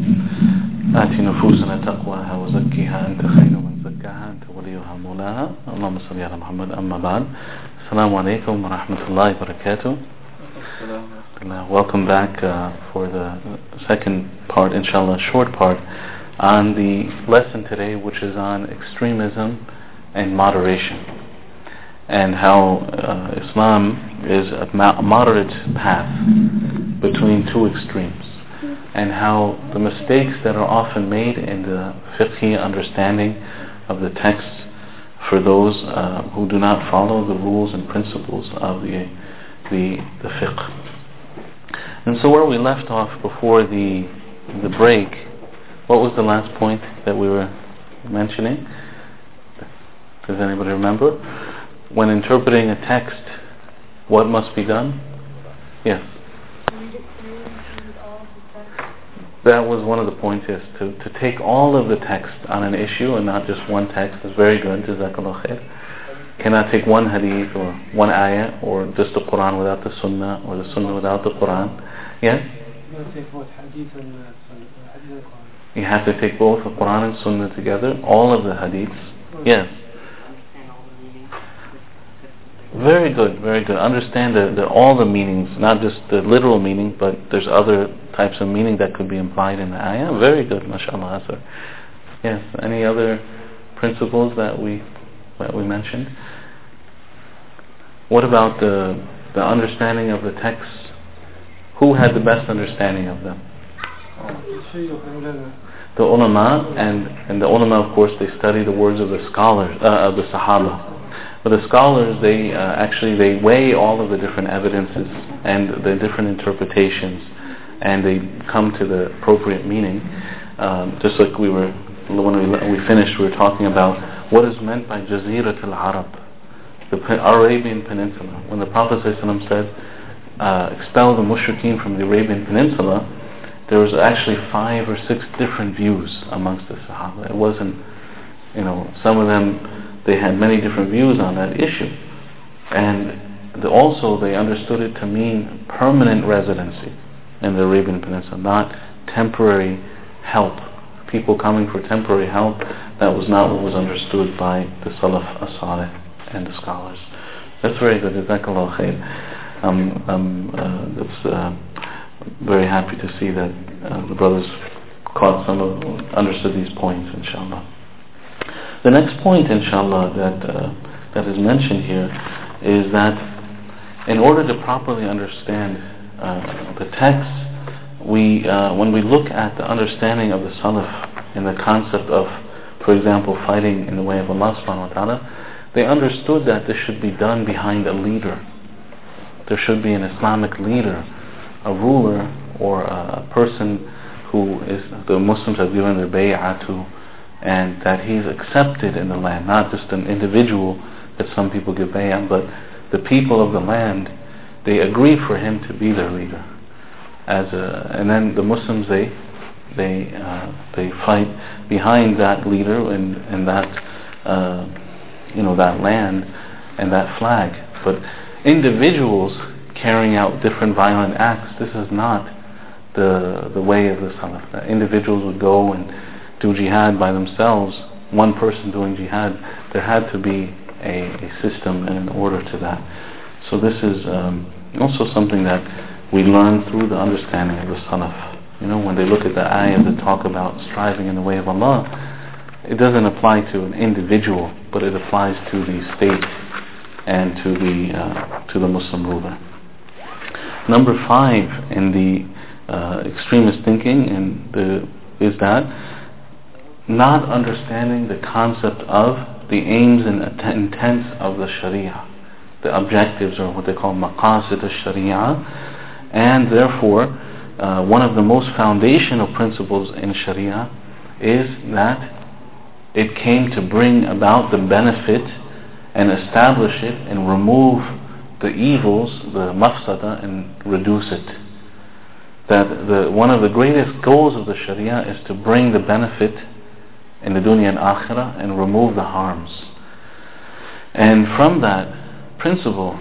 آت نفوسنا تقواها وزكها أنت خير من زكاها أنت وليها مولاها. اللهم صل على محمد. أما بعد. السلام عليكم ورحمة الله وبركاته. Welcome back for the second part, inshallah, short part, on the lesson today, which is on extremism and moderation, and how Islam is a moderate path between two extremes, and how the mistakes that are often made in the fiqhi understanding of the text for those who do not follow the rules and principles of the fiqh. And so where we left off before the break, what was the last point that we were mentioning? Does anybody remember? When interpreting a text, what must be done? Yes. That was one of the points, yes, to take all of the text on an issue and not just one text is very good. Jazakallah khair. Cannot take one hadith or one ayah or just the Quran without the Sunnah or the Sunnah without the Quran. Yes? You have to take both the Quran and Sunnah together, all of the hadiths. Yes. Very good, very good. Understand that all the meanings, not just the literal meaning, but there's other types of meaning that could be implied in the ayah. Very good, mashallah, sir. Yes, any other principles that we mentioned? What about the understanding of the texts? Who had the best understanding of them? The ulama, and the ulama, of course, they study the words of the scholars, of the Sahaba. But the scholars, they weigh all of the different evidences and the different interpretations, and they come to the appropriate meaning. Just like when we finished, we were talking about what is meant by Jazirat al-Arab, the Arabian Peninsula. When the Prophet ﷺ said, expel the mushrikeen from the Arabian Peninsula, there was actually 5 or 6 different views amongst the Sahaba. It wasn't, some of them, they had many different views on that issue. And also they understood it to mean permanent residency in the Arabian Peninsula, not temporary help. People coming for temporary help, that was not what was understood by the Salaf as-Salih and the scholars. That's very good. Jazakallah khair. That's very happy to see that the brothers understood these points, inshallah. The next point, inshallah, that is mentioned here is that in order to properly understand the text, when we look at the understanding of the Salaf in the concept of, for example, fighting in the way of Allah subhanahu wa ta'ala, they understood that this should be done behind a leader. There should be an Islamic leader, a ruler, or a person who the Muslims have given their bay'ah to, and that he's accepted in the land, not just an individual that some people give bay'ah, but the people of the land, they agree for him to be their leader. And then the Muslims, they fight behind that leader and that that land and that flag. But individuals carrying out different violent acts, this is not the way of the Salaf. That individuals would go and do jihad by themselves, one person doing jihad. There had to be a system and an order to that. So this is also something that we learn through the understanding of the Salaf. When they look at the ayah that talk about striving in the way of Allah, it doesn't apply to an individual, but it applies to the state and to the Muslim ruler. Number 5 in the extremist thinking is that not understanding the concept of the aims and intents of the Sharia, the objectives, or what they call maqasid al-Sharia, and therefore one of the most foundational principles in Sharia is that it came to bring about the benefit and establish it and remove the evils, the mafsada, and reduce it. That one of the greatest goals of the Sharia is to bring the benefit in the dunya and akhirah and remove the harms. And from that principle,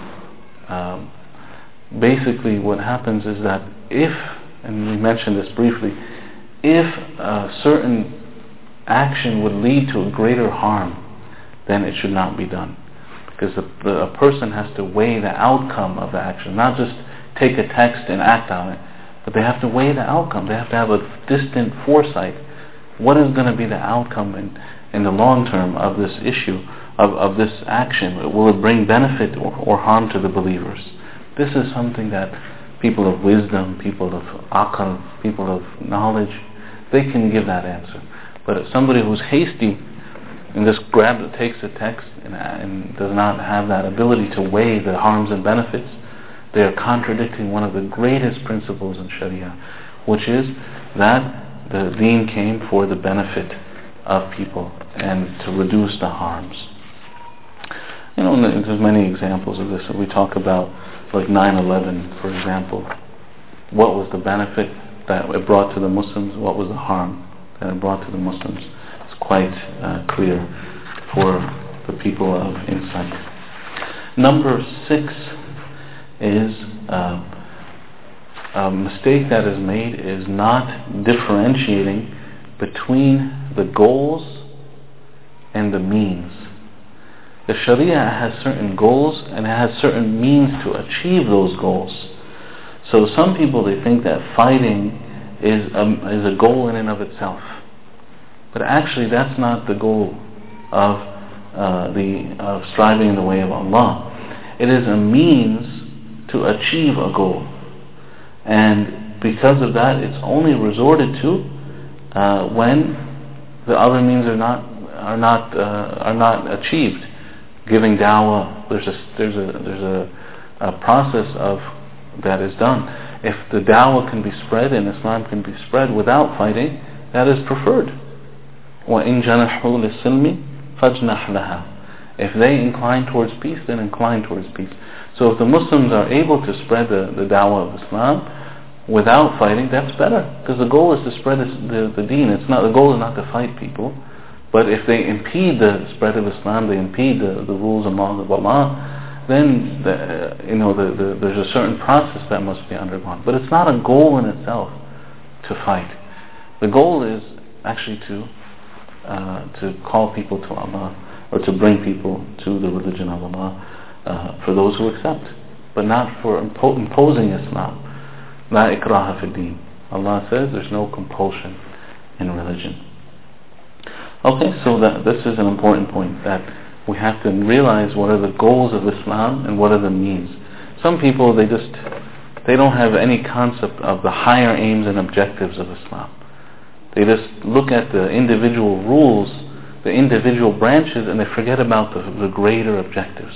basically what happens is that if, and we mentioned this briefly, if a certain action would lead to a greater harm, then it should not be done. Because a person has to weigh the outcome of the action, not just take a text and act on it, but they have to weigh the outcome. They have to have a distant foresight. What is going to be the outcome in the long term of this issue, of this action? Will it bring benefit or harm to the believers? This is something that people of wisdom, people of aql, people of knowledge, they can give that answer. But if somebody who's hasty and just takes a text and does not have that ability to weigh the harms and benefits, they are contradicting one of the greatest principles in Sharia, which is that the deen came for the benefit of people and to reduce the harms. There's many examples of this. We talk about like 9/11, for example. What was the benefit that it brought to the Muslims? What was the harm that it brought to the Muslims? It's quite clear for the people of insight. Number 6 is a mistake that is made is not differentiating between the goals and the means. The Sharia has certain goals and it has certain means to achieve those goals. So some people, they think that fighting is a goal in and of itself, but actually that's not the goal of striving in the way of Allah. It is a means to achieve a goal, and because of that, it's only resorted to when the other means are not achieved. Giving dawah, there's a process of that is done. If the dawah can be spread and Islam can be spread without fighting, that is preferred. وَإِن جَنَحُوا لِلسِّلْمِ فَاجْنَحْ لَهَا. If they incline towards peace, then incline towards peace. So if the Muslims are able to spread the dawah of Islam without fighting, that's better, because the goal is to spread the deen. The goal is not to fight people. But if they impede the spread of Islam, they impede the rules and laws of Allah, then there's a certain process that must be undergone. But it's not a goal in itself to fight. The goal is actually to call people to Allah, or to bring people to the religion of Allah, for those who accept, but not for imposing Islam. La ikraha fi din. Allah says there's no compulsion in religion. Okay, so this is an important point, that we have to realize what are the goals of Islam and what are the means. Some people, they don't have any concept of the higher aims and objectives of Islam. They just look at the individual rules, the individual branches, and they forget about the greater objectives.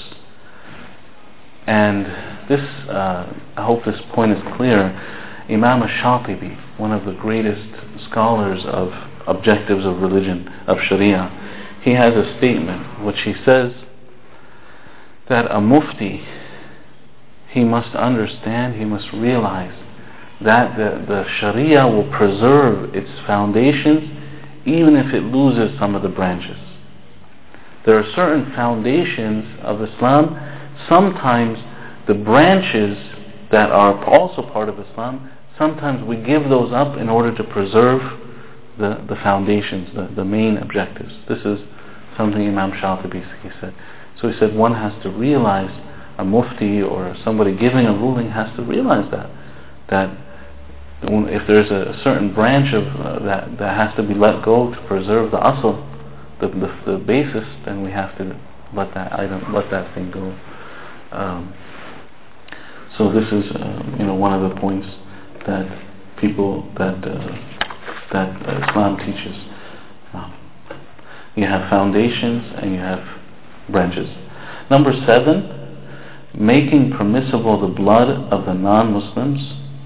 And this, I hope this point is clear. Imam al-Shatibi, one of the greatest scholars of objectives of religion, of Sharia, he has a statement which he says that a mufti, he must understand, he must realize that the Sharia will preserve its foundations even if it loses some of the branches. There are certain foundations of Islam. Sometimes the branches that are also part of Islam, sometimes we give those up in order to preserve the foundations, the main objectives. This is something Imam Shatibi said. So he said one has to realize, a mufti or somebody giving a ruling has to realize that if there's a certain branch of that has to be let go to preserve the asl, the basis, then we have to let that thing go. So this is one of the points that people that Islam teaches. You have foundations and you have branches. Number 7, making permissible the blood of the non-Muslims.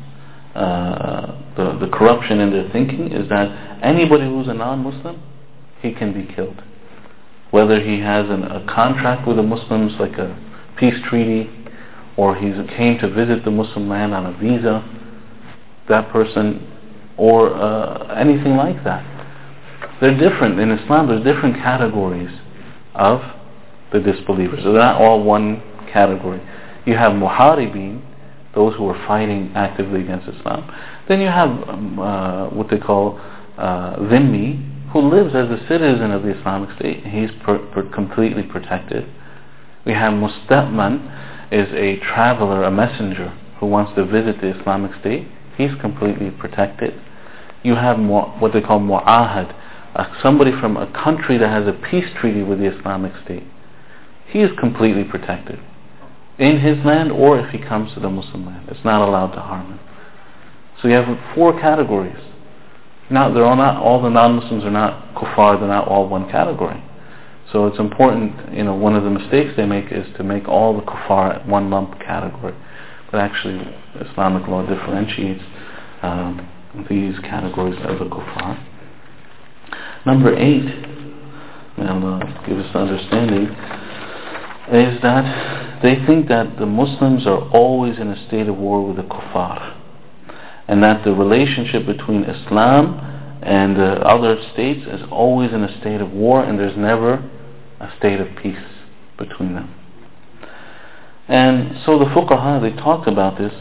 The corruption in their thinking is that anybody who's a non-Muslim, he can be killed. Whether he has a contract with the Muslims, like a peace treaty, or he came to visit the Muslim land on a visa, that person, or anything like that. They're different. In Islam, there's different categories of the disbelievers. So they're not all one category. You have muharibin, those who are fighting actively against Islam. Then you have what they call dhimmi, who lives as a citizen of the Islamic State. He's completely protected. We have musta'man, is a traveler, a messenger, who wants to visit the Islamic State. He's completely protected. You have what they call mu'ahad, somebody from a country that has a peace treaty with the Islamic State. He is completely protected in his land, or if he comes to the Muslim land, it's not allowed to harm him. So you have 4 categories. Now, all the non-Muslims are not kuffar, they're not all one category. So it's important, one of the mistakes they make is to make all the kuffar at one lump category. But actually, Islamic law differentiates these categories of the kuffar. Number 8, may Allah give us the understanding, is that they think that the Muslims are always in a state of war with the kuffar, and that the relationship between Islam and the other states is always in a state of war, and there's never a state of peace between them. And so the fuqaha, they talked about this.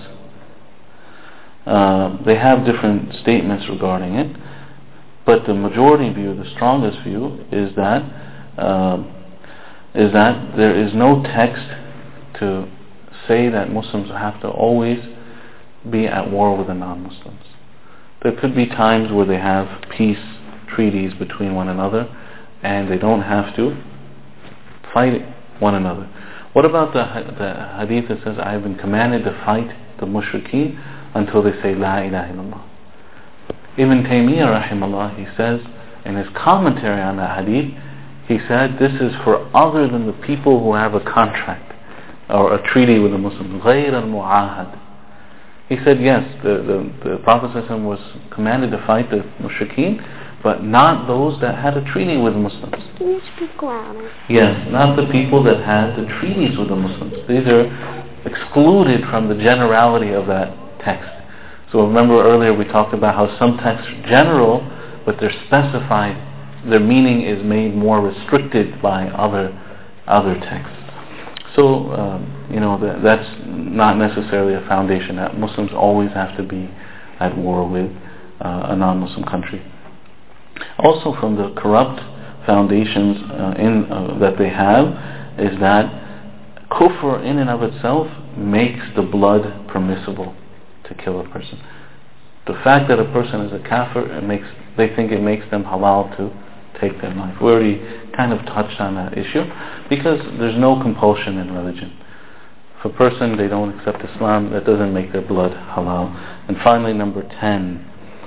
They have different statements regarding it, but the majority view, the strongest view, is that there is no text to say that Muslims have to always be at war with the non-Muslims. There could be times where they have peace treaties between one another, and they don't have to fight one another. What about the hadith that says, I have been commanded to fight the mushrikeen until they say La ilaha illallah? Ibn Taymiyyah rahimahullah, he says in his commentary on that hadith, he said this is for other than the people who have a contract or a treaty with the Muslims. غَيْرَ الْمُعَاهَدِ. He said yes, the Prophet ﷺ was commanded to fight the mushrikeen, but not those that had a treaty with Muslims. Can you speak louder? Yes, not the people that had the treaties with the Muslims. These are excluded from the generality of that text. So remember earlier we talked about how some texts are general, but they're specified, their meaning is made more restricted by other texts. So, that's not necessarily a foundation that Muslims always have to be at war with a non-Muslim country. Also from the corrupt foundations that they have is that kufr in and of itself makes the blood permissible to kill a person. The fact that a person is a kafir, they think it makes them halal to take their life. We already kind of touched on that issue, because there's no compulsion in religion. If a person, they don't accept Islam, that doesn't make their blood halal. And finally, number 10,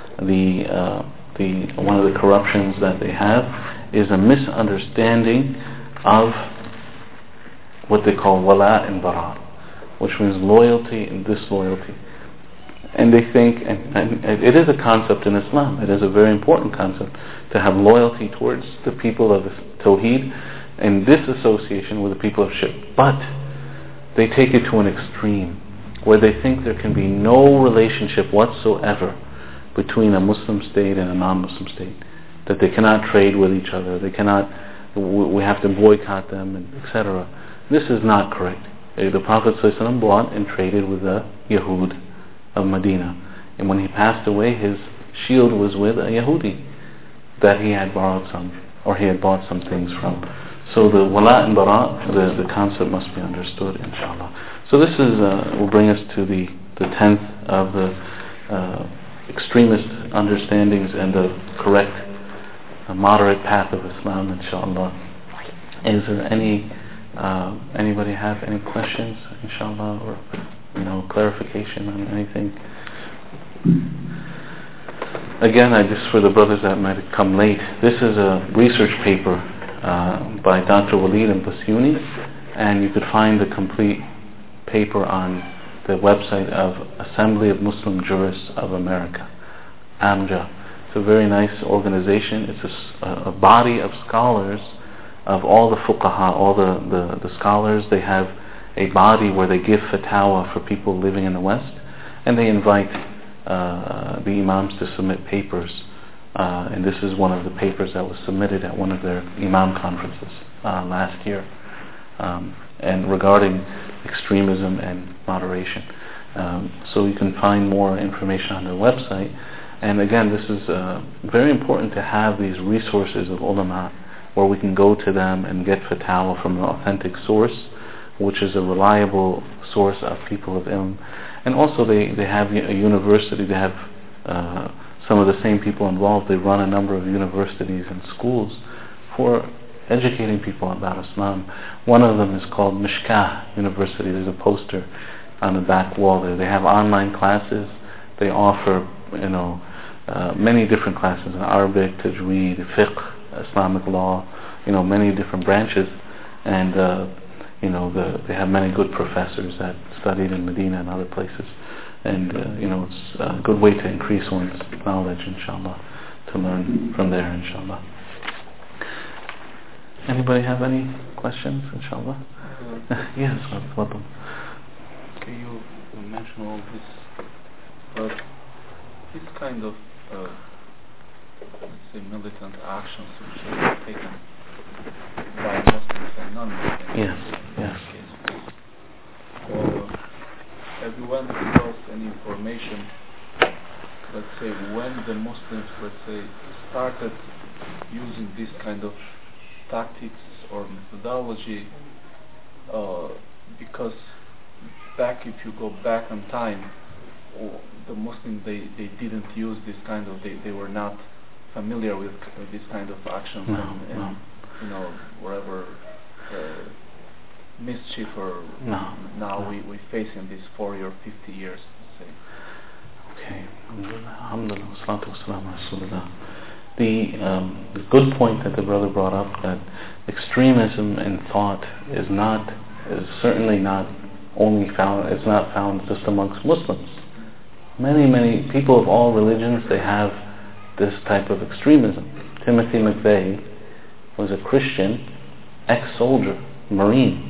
one of the corruptions that they have is a misunderstanding of what they call wala and bara, which means loyalty and disloyalty. And they think, and it is a concept in Islam, it is a very important concept, to have loyalty towards the people of Tawheed and disassociation with the people of Shirk. But they take it to an extreme, where they think there can be no relationship whatsoever between a Muslim state and a non-Muslim state, that they cannot trade with each other, we have to boycott them, etc. This is not correct. The Prophet ﷺ bought and traded with the Yahud of Medina, and when he passed away, his shield was with a Yahudi that he had borrowed he had bought some things from. So the wala and bara, the concept must be understood, inshallah. So this will bring us to the 10th of the extremist understandings and the correct moderate path of Islam, inshallah. Is there anybody have any questions, inshallah, or clarification on anything? Again, just for the brothers that might have come late, this is a research paper by Dr. Walid and Basuni, and you could find the complete paper on the website of Assembly of Muslim Jurists of America, AMJA. It's a very nice organization. It's a body of scholars of all the fuqaha, all the scholars. They have a body where they give fatwa for people living in the West, and they invite the imams to submit papers. And this is one of the papers that was submitted at one of their imam conferences last year, and regarding extremism and moderation. So you can find more information on their website. And again, this is very important to have these resources of ulama, where we can go to them and get fatwa from an authentic source, which is a reliable source of people of ilm. And also they have a university, they have some of the same people involved. They run a number of universities and schools for educating people about Islam. One of them is called Mishkah University. There's a poster on the back wall there. They have online classes. They offer many different classes in Arabic, Tajweed, Fiqh, Islamic law, many different branches. And they have many good professors that studied in Medina and other places, and it's a good way to increase one's knowledge, inshallah, to learn from there, inshallah. Anybody have any questions, inshallah? Yes, welcome. Okay, you mentioned all this, but this kind of let's say militant actions which are taken by Muslims and non-Muslims. Yes. Or have you went across any information, let's say, when the Muslims, let's say, started using this kind of tactics or methodology, because if you go back in time, the Muslims, they didn't use this kind of, they were not familiar with this kind of actions and whatever mischief or now we face in these 40 or 50 years, let's say. Okay, alhamdulillah, salatu wassalamu rasulullah. The good point that the brother brought up, that extremism in thought is certainly not only found, it's not found just amongst Muslims. Many people of all religions, they have this type of extremism. Timothy McVeigh was a Christian ex-soldier, Marine,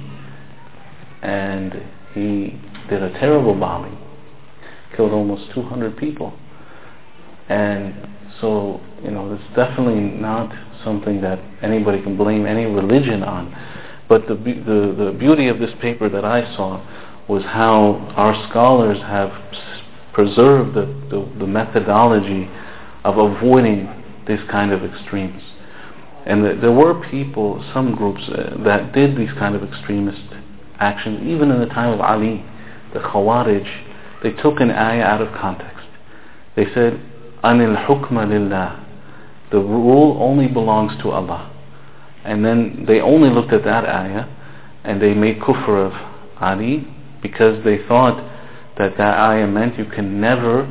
and he did a terrible bombing, killed almost 200 people. And so, it's definitely not something that anybody can blame any religion on. But the beauty of this paper that I saw was how our scholars have preserved the methodology of avoiding this kind of extremes. And there were people, some groups, that did these kind of extremist actions, even in the time of Ali. The Khawarij, they took an ayah out of context. They said, Anil hukma lillah, the rule only belongs to Allah. And then they only looked at that ayah and they made kufr of Ali, because they thought that ayah meant you can never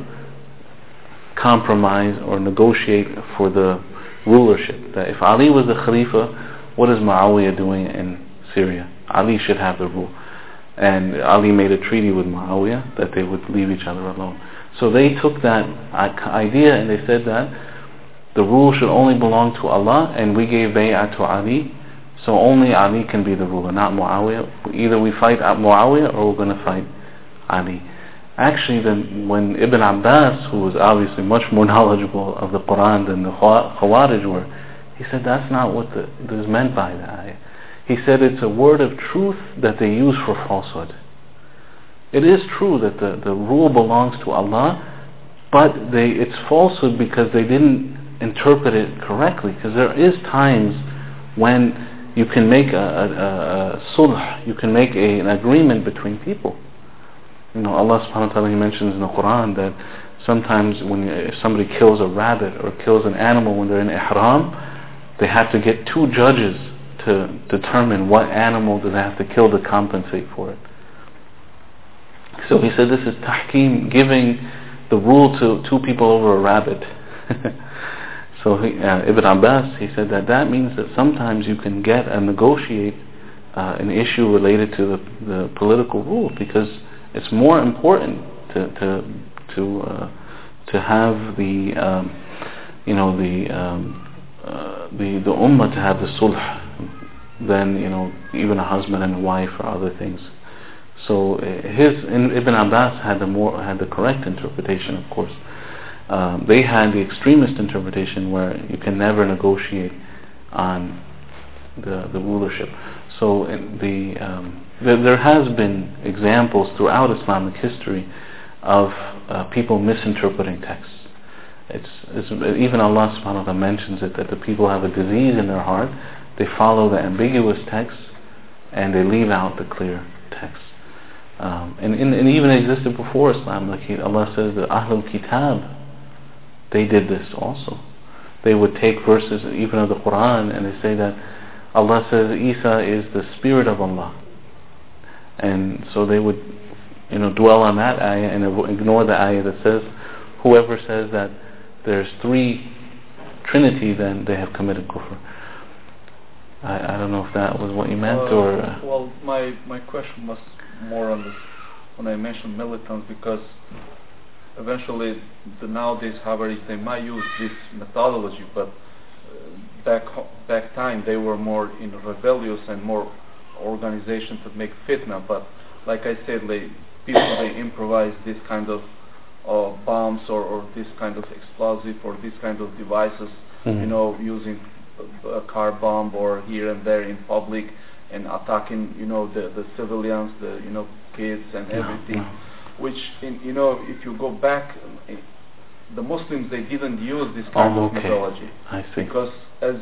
compromise or negotiate for the rulership. That if Ali was the Khalifa, what is Muawiyah doing in Syria? Ali should have the rule. And Ali made a treaty with Muawiyah that they would leave each other alone. So they took that idea and they said that the rule should only belong to Allah, and we gave bay'ah to Ali, so only Ali can be the ruler, not Muawiyah. Either we fight Muawiyah or we're going to fight Ali. Actually, then when Ibn Abbas, who was obviously much more knowledgeable of the Quran than the Khawarij were, he said that's not what is meant by the ayah. He said it's a word of truth that they use for falsehood. It is true that the rule belongs to Allah, but it's falsehood because they didn't interpret it correctly. Because there is times when you can make a sulh, you can make an agreement between people. Allah subhanahu wa ta'ala, He mentions in the Quran that sometimes if somebody kills a rabbit or kills an animal when they're in ihram, they have to get two judges to determine what animal do they have to kill to compensate for it. So he said this is tahkim, giving the rule to two people over a rabbit. So Ibn Abbas, he said that means that sometimes you can get and negotiate an issue related to the political rule, because it's more important to have the ummah to have the sulh than even a husband and a wife or other things. So Ibn Abbas had the correct interpretation, of course. They had the extremist interpretation where you can never negotiate on the rulership. So there has been examples throughout Islamic history of people misinterpreting texts. Even Allah subhanahu wa ta'ala mentions it, that the people have a disease in their heart. They follow the ambiguous text and they leave out the clear text. And even existed before Islam. Like Allah says that Ahlul Kitab, they did this also. They would take verses even of the Quran and they say that Allah says Isa is the spirit of Allah, and so they would dwell on that ayah and ignore the ayah that says whoever says that there's three Trinity, then they have committed kufr. I don't know if that was what you meant or... Well, my question was more on this, when I mentioned militants, because eventually nowadays Habaris, they might use this methodology, but back time they were more in rebellious and more organization to make fitna. But like I said, people they improvise this kind of bombs or this kind of explosive or this kind of devices, using a car bomb or here and there in public and attacking, the civilians, the kids and everything. Which, if you go back, the Muslims, they didn't use this kind of methodology. I see. Because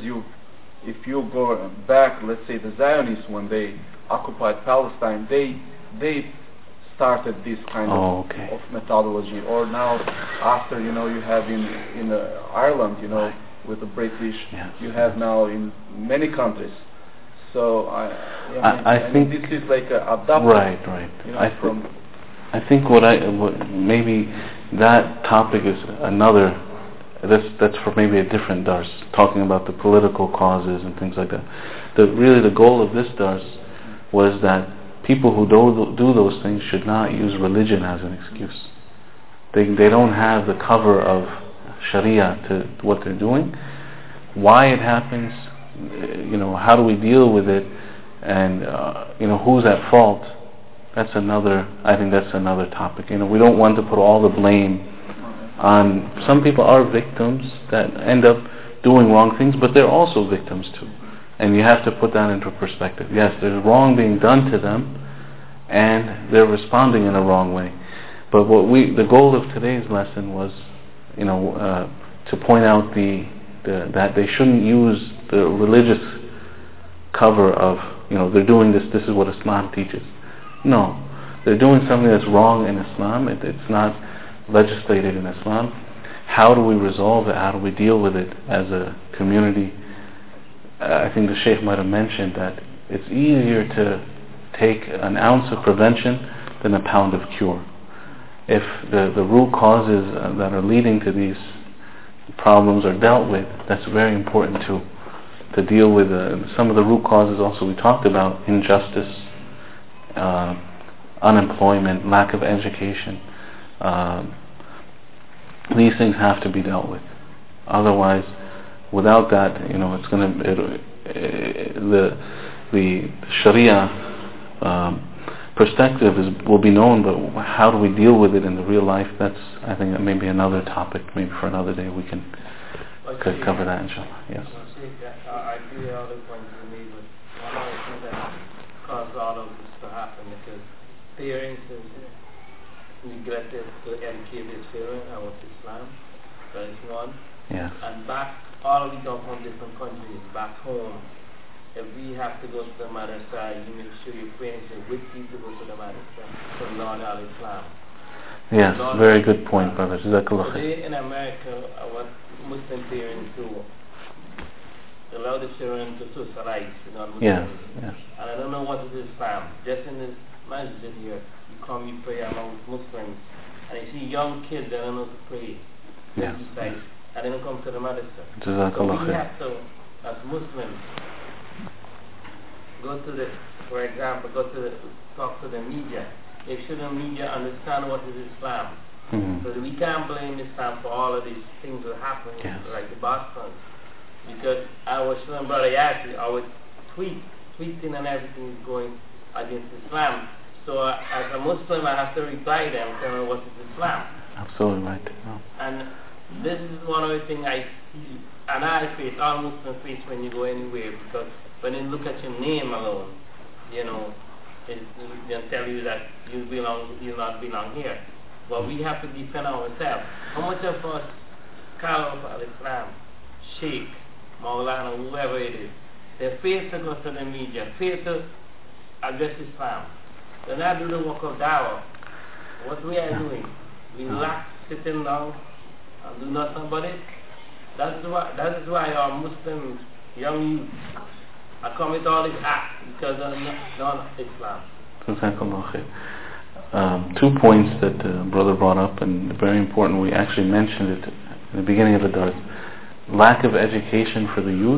if you go back, let's say the Zionists, when they occupied Palestine, they started this kind of methodology. Or now, after, you have in Ireland, with the British, you have now in many countries. So I think this is like adapted. Right. I think what maybe that topic is another. That's for maybe a different dars, talking about the political causes and things like that. Really the goal of this dars was that people who do those things should not use religion as an excuse. They don't have the cover of Sharia to what they're doing. Why it happens, how do we deal with it, and who's at fault? I think that's another topic. We don't want to put all the blame on. Some people are victims that end up doing wrong things, but they're also victims too. And you have to put that into perspective. Yes, there's wrong being done to them, and they're responding in a wrong way. But the goal of today's lesson was, to point out that they shouldn't use the religious cover of, they're doing this is what Islam teaches. No, they're doing something that's wrong in Islam. It's not legislated in Islam. How do we resolve it? How do we deal with it as a community? I think the Shaykh might have mentioned that it's easier to take an ounce of prevention than a pound of cure. If the root causes that are leading to these problems are dealt with, that's very important to deal with. Some of the root causes also we talked about: injustice, unemployment, lack of education. These things have to be dealt with. Otherwise, without that, it's going to the Sharia perspective will be known, but how do we deal with it in the real life? That's, I think, that may be another topic. Maybe for another day we could cover that, inshallah. Yes. I agree with all the points you made, but one of the things that caused all of this to happen because parents neglected to educate their children about Islam. That is one. Yes. And all of we come from different countries. Back home, if we have to go to the madrasa, you make sure your parents are with you to go to the madrasa to learn al-Islam. Yes, very good point, brother. Jazakallah khair. Today in America, what Muslim parents do, allow the children to socialize with non-Muslims. Yes. And I don't know what is Islam. Just in this masjid here, you come, you pray among Muslims, and you see young kids that don't know to pray. Yes. And they don't come to the madrasa. Jazakallah so we khair. have to, as Muslims, talk to the media. Make sure the media understand what is Islam. Mm-hmm. So we can't blame Islam for all of these things that happen, like the Boston. Because our Muslim brother Yassi, our tweeting and everything is going against Islam. So as a Muslim, I have to reply them, tell them what is Islam. Absolutely right. Oh. And this is one of the things I see, and I face, all Muslims face when you go anywhere, because when you look at your name alone, they'll tell you that you not belong here. But we have to defend ourselves. How much of us call of al-Islam, Sheikh, Maulana, whoever it is, they fail to go to the media, fail to address Islam. They not do the work of dawah. What we are doing, we lack sitting down and do nothing about it. That is why our Muslim young youth are coming to all this act, because they're not Islam. Jazakallah khair. 2 points that brother brought up, and very important. We actually mentioned it in the beginning of the dars. Lack of education for the youth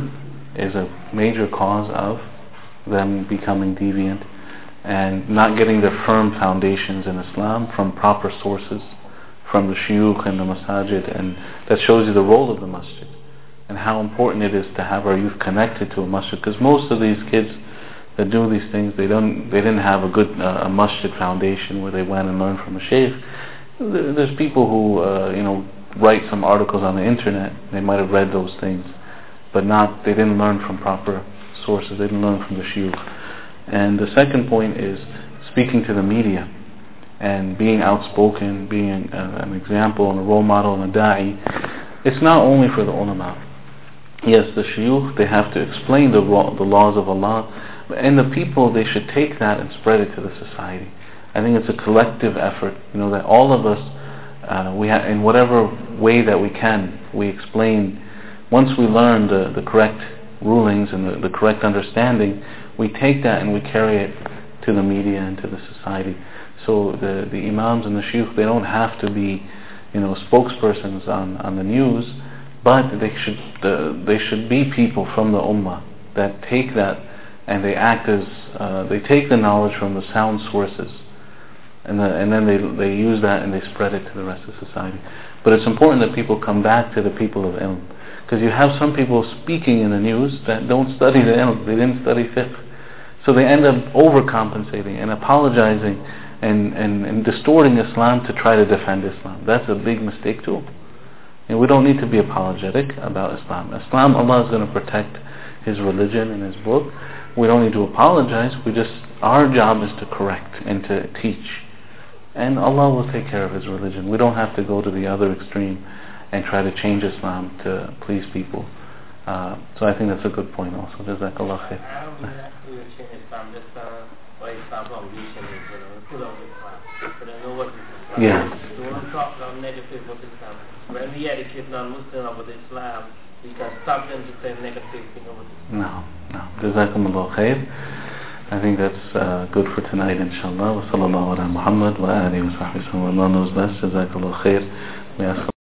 is a major cause of them becoming deviant and not getting their firm foundations in Islam from proper sources, from the shuyukh and the masajid. And that shows you the role of the masjid and how important it is to have our youth connected to a masjid, because most of these kids that do these things, they didn't have a good a masjid foundation where they went and learned from a sheikh. There's people who write some articles on the internet. They might have read those things, but they didn't learn from proper sources. They didn't learn from the shuyukh. And the second point is speaking to the media and being outspoken, being an example and a role model and a da'i. It's not only for the ulama. Yes, the shuyukh, they have to explain the laws of Allah, and the people, they should take that and spread it to the society. I think it's a collective effort, that all of us, in whatever way that we can, we explain. Once we learn the correct rulings and the correct understanding, we take that and we carry it to the media and to the society. So the imams and the shuyukh, they don't have to be spokespersons on the news, but they should be people from the ummah that take that and they act as they take the knowledge from the sound sources, and then they use that and they spread it to the rest of society. But it's important that people come back to the people of ilm, because you have some people speaking in the news that don't study the ilm, they didn't study fiqh, so they end up overcompensating and apologizing and distorting Islam to try to defend Islam. That's a big mistake too. And we don't need to be apologetic about Islam. Allah is going to protect His religion and His book. We don't need to apologize. Our job is to correct and to teach, and Allah will take care of His religion. We don't have to go to the other extreme and try to change Islam to please people. So I think that's a good point also. Jazakallah khair. Yeah. We want to talk about negative of Islam. When we educate non-Muslims about Islam, we can stop them to say negative thing about Islam. No. Jazakumullah khair. I think that's good for tonight, inshallah. Wa sallallahu ala Muhammad wa alihi wa sahbihi. Allah knows best. Jazakallah khair.